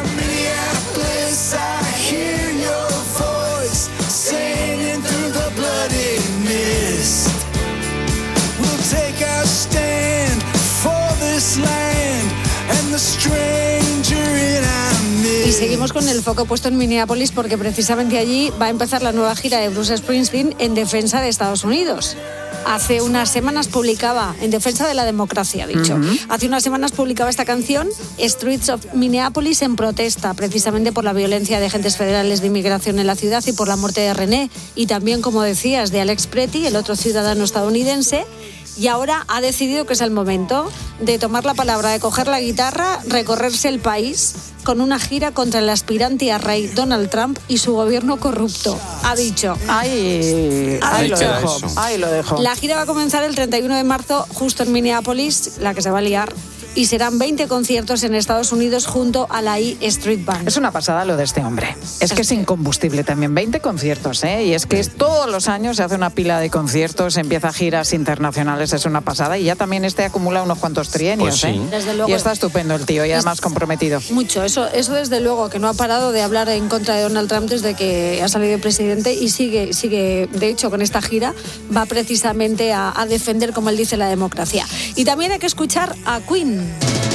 Y seguimos con el foco puesto en Minneapolis porque precisamente allí va a empezar la nueva gira de Bruce Springsteen en defensa de Estados Unidos. Hace unas semanas publicaba, en defensa de la democracia, dicho, uh-huh. hace unas semanas publicaba esta canción, Streets of Minneapolis, en protesta precisamente por la violencia de agentes federales de inmigración en la ciudad y por la muerte de René, y también, como decías, de Alex Pretty, el otro ciudadano estadounidense, y ahora ha decidido que es el momento de tomar la palabra, de coger la guitarra, recorrerse el país con una gira contra el aspirante a rey Donald Trump y su gobierno corrupto. Ha dicho. Ahí, ahí lo dejo. Ahí lo dejo. La gira va a comenzar el treinta y uno de marzo justo en Minneapolis, la que se va a liar. Y serán veinte conciertos en Estados Unidos junto a la E Street Band. Es una pasada lo de este hombre. Es que es incombustible también. veinte conciertos, ¿eh? Y es que es, todos los años se hace una pila de conciertos, empieza giras internacionales, es una pasada. Y ya también este acumula unos cuantos trienios, pues sí. ¿eh? Desde luego. Y está estupendo el tío y además comprometido. Mucho, eso, eso desde luego, que no ha parado de hablar en contra de Donald Trump desde que ha salido presidente y sigue, sigue de hecho, con esta gira va precisamente a, a defender, como él dice, la democracia. Y también hay que escuchar a Queen.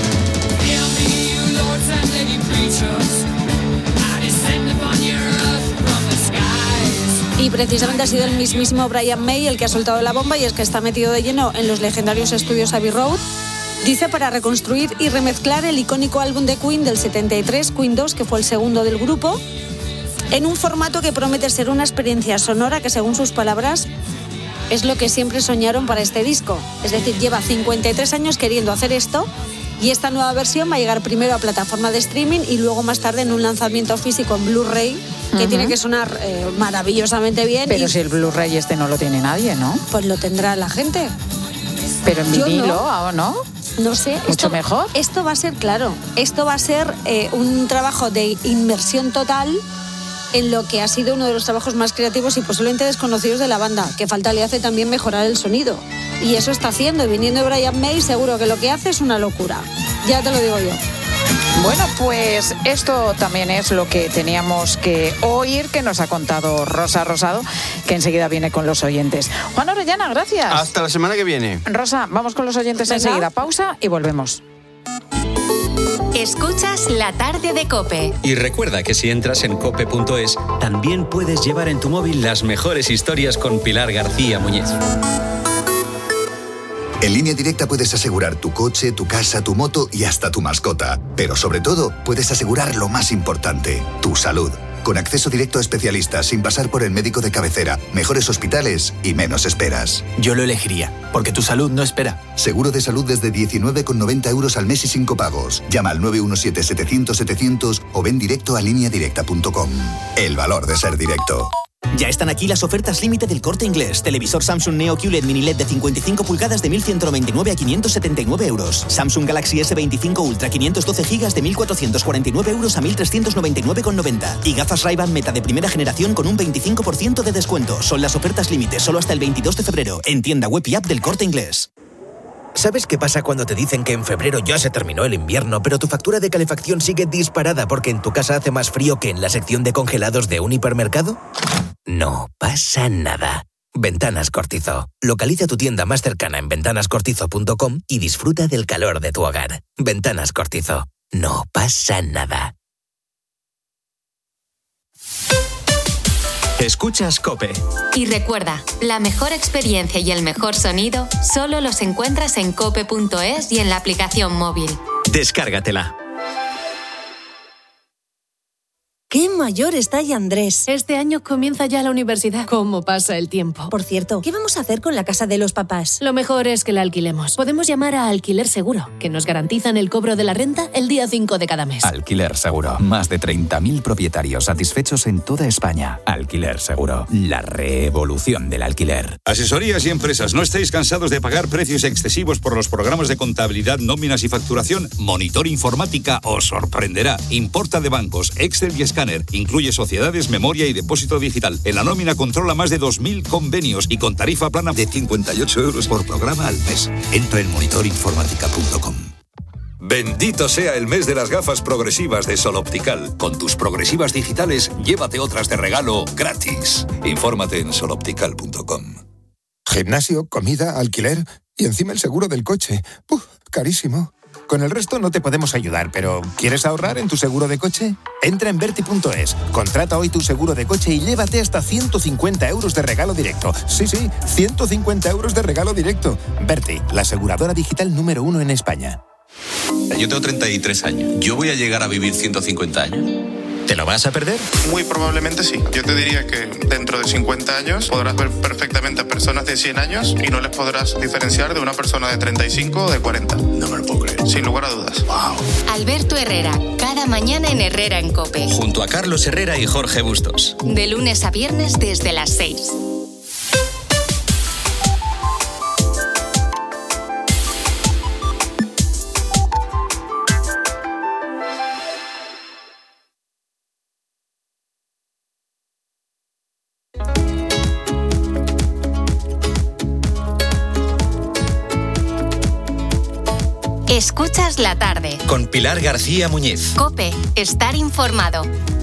Y precisamente ha sido el mismísimo Brian May el que ha soltado la bomba, y es que está metido de lleno en los legendarios estudios Abbey Road. Dice para reconstruir y remezclar el icónico álbum de Queen del setenta y tres, Queen dos, que fue el segundo del grupo, en un formato que promete ser una experiencia sonora que, según sus palabras, es lo que siempre soñaron para este disco. Es decir, lleva cincuenta y tres años queriendo hacer esto, y esta nueva versión va a llegar primero a plataforma de streaming y luego más tarde en un lanzamiento físico en Blu-ray, que uh-huh. tiene que sonar eh, maravillosamente bien. Pero y, si el Blu-ray este no lo tiene nadie, ¿no? Pues lo tendrá la gente. Pero en Yo vinilo, no. ¿o no? No sé. ¿Mucho esto, mejor? Esto va a ser, claro, esto va a ser eh, un trabajo de inmersión total en lo que ha sido uno de los trabajos más creativos y posiblemente desconocidos de la banda, que falta le hace también mejorar el sonido. Y eso está haciendo, y viniendo de Brian May, seguro que lo que hace es una locura. Ya te lo digo yo. Bueno, pues esto también es lo que teníamos que oír, que nos ha contado Rosa Rosado, que enseguida viene con los oyentes. Juan Orellana, gracias. Hasta la semana que viene. Rosa, vamos con los oyentes ¿Venga? enseguida. Pausa y volvemos. Escuchas La Tarde de COPE. Y recuerda que si entras en cope punto es, también puedes llevar en tu móvil las mejores historias con Pilar García Muñiz. En Línea Directa puedes asegurar tu coche, tu casa, tu moto y hasta tu mascota. Pero sobre todo, puedes asegurar lo más importante, tu salud. Con acceso directo a especialistas, sin pasar por el médico de cabecera, mejores hospitales y menos esperas. Yo lo elegiría, porque tu salud no espera. Seguro de salud desde diecinueve con noventa euros al mes y sin copagos. Llama al nueve uno siete, setecientos, setecientos o ven directo a línea directa punto com. El valor de ser directo. Ya están aquí las ofertas límite del Corte Inglés. Televisor Samsung Neo Q L E D Mini L E D de cincuenta y cinco pulgadas de mil ciento noventa y nueve a quinientos setenta y nueve euros. Samsung Galaxy S veinticinco Ultra quinientos doce gigas de mil cuatrocientos cuarenta y nueve euros a mil trescientos noventa y nueve con noventa. Y gafas Ray-Ban Meta de primera generación con un veinticinco por ciento de descuento. Son las ofertas límite solo hasta el veintidós de febrero. En tienda web y app del Corte Inglés. ¿Sabes qué pasa cuando te dicen que en febrero ya se terminó el invierno, pero tu factura de calefacción sigue disparada porque en tu casa hace más frío que en la sección de congelados de un hipermercado? No pasa nada. Ventanas Cortizo. Localiza tu tienda más cercana en ventanas cortizo punto com y disfruta del calor de tu hogar. Ventanas Cortizo. No pasa nada. Escuchas COPE. Y recuerda, la mejor experiencia y el mejor sonido solo los encuentras en cope punto es y en la aplicación móvil. Descárgatela. ¡Qué mayor está ya Andrés! Este año comienza ya la universidad. ¿Cómo pasa el tiempo? Por cierto, ¿qué vamos a hacer con la casa de los papás? Lo mejor es que la alquilemos. Podemos llamar a Alquiler Seguro, que nos garantizan el cobro de la renta el día cinco de cada mes. Alquiler Seguro. Más de treinta mil propietarios satisfechos en toda España. Alquiler Seguro. La revolución del alquiler. Asesorías y empresas, ¿no estáis cansados de pagar precios excesivos por los programas de contabilidad, nóminas y facturación? Monitor Informática os sorprenderá. Importa de bancos, Excel y Scanner. Incluye sociedades, memoria y depósito digital. En la nómina controla más de dos mil convenios y con tarifa plana de cincuenta y ocho euros por programa al mes. Entra en monitor informática punto com. Bendito sea el mes de las gafas progresivas de Sol Optical. Con tus progresivas digitales, llévate otras de regalo gratis. Infórmate en sol optical punto com. Gimnasio, comida, alquiler y encima el seguro del coche. ¡Uf! Carísimo. Con el resto no te podemos ayudar, pero ¿quieres ahorrar en tu seguro de coche? Entra en Verti punto es, contrata hoy tu seguro de coche y llévate hasta ciento cincuenta euros de regalo directo. Sí, sí, ciento cincuenta euros de regalo directo. Verti, la aseguradora digital número uno en España. Yo tengo treinta y tres años. ¿Yo voy a llegar a vivir ciento cincuenta años? ¿Te lo vas a perder? Muy probablemente sí. Yo te diría que dentro de cincuenta años podrás ver perfectamente a personas de cien años y no les podrás diferenciar de una persona de treinta y cinco o de cuarenta. No me lo puedo creer. Sin lugar a dudas. Wow. Alberto Herrera, cada mañana en Herrera en COPE. Junto a Carlos Herrera y Jorge Bustos. De lunes a viernes desde las seis. Escuchas la tarde. Con Pilar García Muñiz. COPE, estar informado.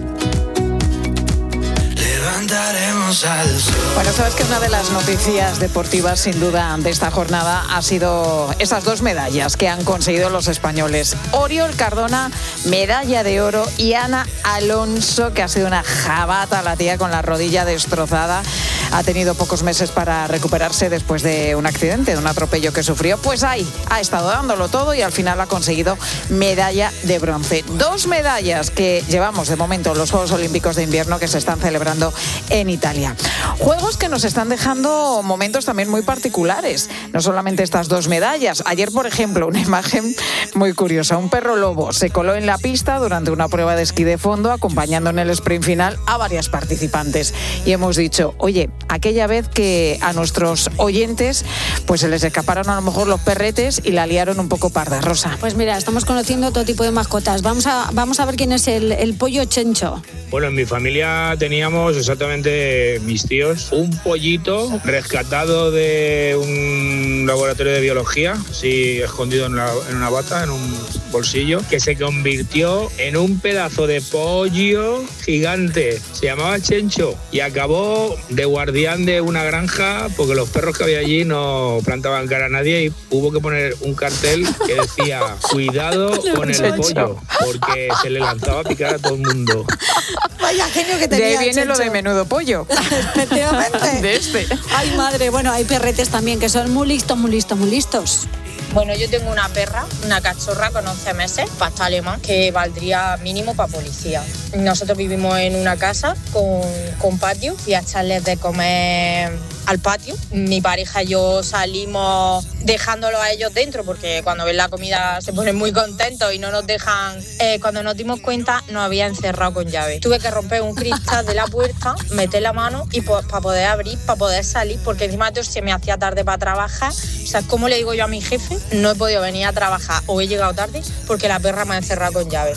Bueno, sabes que una de las noticias deportivas sin duda de esta jornada ha sido esas dos medallas que han conseguido los españoles. Oriol Cardona, medalla de oro, y Ana Alonso, que ha sido una jabata la tía con la rodilla destrozada. Ha tenido pocos meses para recuperarse después de un accidente, de un atropello que sufrió. Pues ahí ha estado dándolo todo y al final ha conseguido medalla de bronce. Dos medallas que llevamos de momento en los Juegos Olímpicos de Invierno que se están celebrando en Italia. Juegos que nos están dejando momentos también muy particulares. No solamente estas dos medallas. Ayer, por ejemplo, una imagen muy curiosa. Un perro lobo se coló en la pista durante una prueba de esquí de fondo, acompañando en el sprint final a varias participantes. Y hemos dicho, oye, aquella vez que a nuestros oyentes pues se les escaparon a lo mejor los perretes y la liaron un poco parda. Rosa. Pues mira, estamos conociendo todo tipo de mascotas. Vamos a, vamos a ver quién es el, el pollo Chencho. Bueno, en mi familia teníamos exactamente mis tíos un pollito rescatado de un laboratorio de biología, así escondido en, la, en una bata, en un bolsillo, que se convirtió en un pedazo de pollo gigante. Se llamaba Chencho y acabó de guardián de una granja porque los perros que había allí no plantaban cara a nadie y hubo que poner un cartel que decía cuidado con el pollo, porque se le lanzaba a picar a todo el mundo. Vaya genio que tenía. De ahí viene Chencho. lo de menudo pollo. Efectivamente. De este. Ay, madre, bueno, hay perretes también que son muy listos, muy listos, muy listos. Bueno, yo tengo una perra, una cachorra con once meses, pasta alemán, que valdría mínimo para policía. Nosotros vivimos en una casa con, con patio y a echarles de comer al patio. Mi pareja y yo salimos dejándolo a ellos dentro porque cuando ven la comida se ponen muy contentos y no nos dejan. Eh, cuando nos dimos cuenta nos había encerrado con llave. Tuve que romper un cristal de la puerta, meter la mano y po- para poder abrir, para poder salir, porque encima de todo se me hacía tarde para trabajar. O sea, ¿cómo le digo yo a mi jefe? No he podido venir a trabajar o he llegado tarde porque la perra me ha encerrado con llave.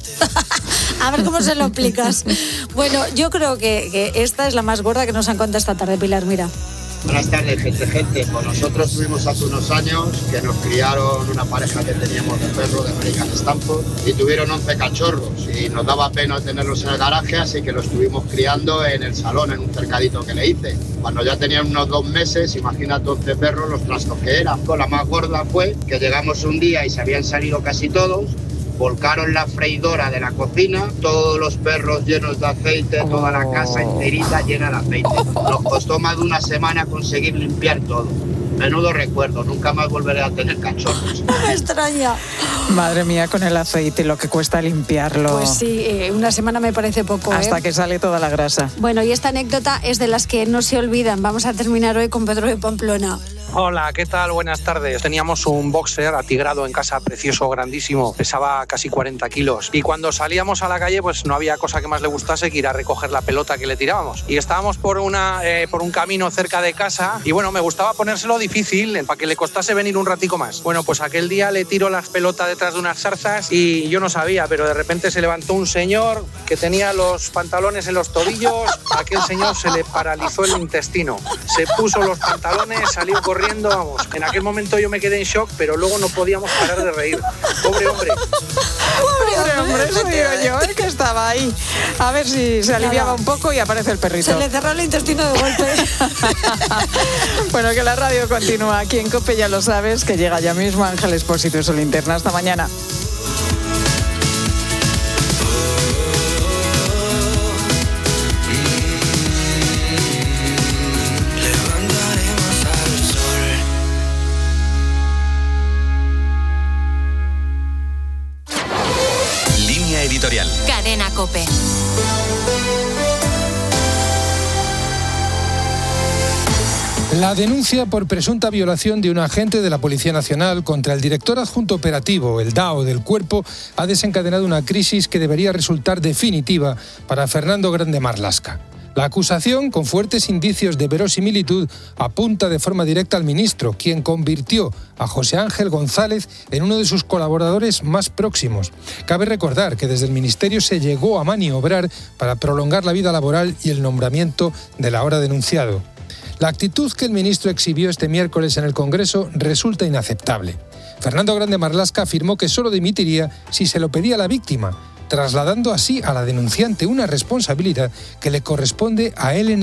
A ver cómo se lo explicas. Bueno, yo creo que, que esta es la más gorda que nos han contado esta tarde, Pilar, mira. Buenas tardes, gente, gente. Con nosotros tuvimos hace unos años que nos criaron una pareja que teníamos de perro de American Stanford y tuvieron once cachorros y nos daba pena tenerlos en el garaje, así que los estuvimos criando en el salón, en un cercadito que le hice. Cuando ya tenían unos dos meses, imagínate once perros los trastos que eran. La más gorda fue que llegamos un día y se habían salido casi todos, volcaron la freidora de la cocina, todos los perros llenos de aceite, toda la casa enterita llena de aceite. Nos costó más de una semana conseguir limpiar todo. Menudo recuerdo, nunca más volveré a tener cachorros. Extraña. Madre mía, con el aceite, lo que cuesta limpiarlo. Pues sí, eh, una semana me parece poco. Hasta ¿eh? que sale toda la grasa. Bueno, y esta anécdota es de las que no se olvidan. Vamos a terminar hoy con Pedro de Pamplona. Hola, ¿qué tal? Buenas tardes. Teníamos un boxer atigrado en casa, precioso, grandísimo. Pesaba casi cuarenta kilos. Y cuando salíamos a la calle, pues no había cosa que más le gustase que ir a recoger la pelota que le tirábamos. Y estábamos por, una, eh, por un camino cerca de casa y bueno, me gustaba ponérselo difícil para que le costase venir un ratico más. Bueno, pues aquel día le tiro las pelotas detrás de unas zarzas y yo no sabía, pero de repente se levantó un señor que tenía los pantalones en los tobillos. A aquel señor se le paralizó el intestino. Se puso los pantalones, salió corriendo. Vamos, en aquel momento yo me quedé en shock, pero luego no podíamos parar de reír. Pobre hombre. Pobre hombre, eso digo yo, ¿eh? Que estaba ahí. A ver si se aliviaba un poco y aparece el perrito. Se le cerró el intestino de golpe. Bueno, que la radio continúa aquí en COPE, ya lo sabes, que llega ya mismo Ángel Expósito y su linterna. Hasta mañana. Editorial. Cadena COPE. La denuncia por presunta violación de un agente de la Policía Nacional contra el director adjunto operativo, el D A O del Cuerpo, ha desencadenado una crisis que debería resultar definitiva para Fernando Grande Marlaska. La acusación, con fuertes indicios de verosimilitud, apunta de forma directa al ministro, quien convirtió a José Ángel González en uno de sus colaboradores más próximos. Cabe recordar que desde el ministerio se llegó a maniobrar para prolongar la vida laboral y el nombramiento del ahora denunciado. La actitud que el ministro exhibió este miércoles en el Congreso resulta inaceptable. Fernando Grande Marlaska afirmó que solo dimitiría si se lo pedía la víctima, trasladando así a la denunciante una responsabilidad que le corresponde a él en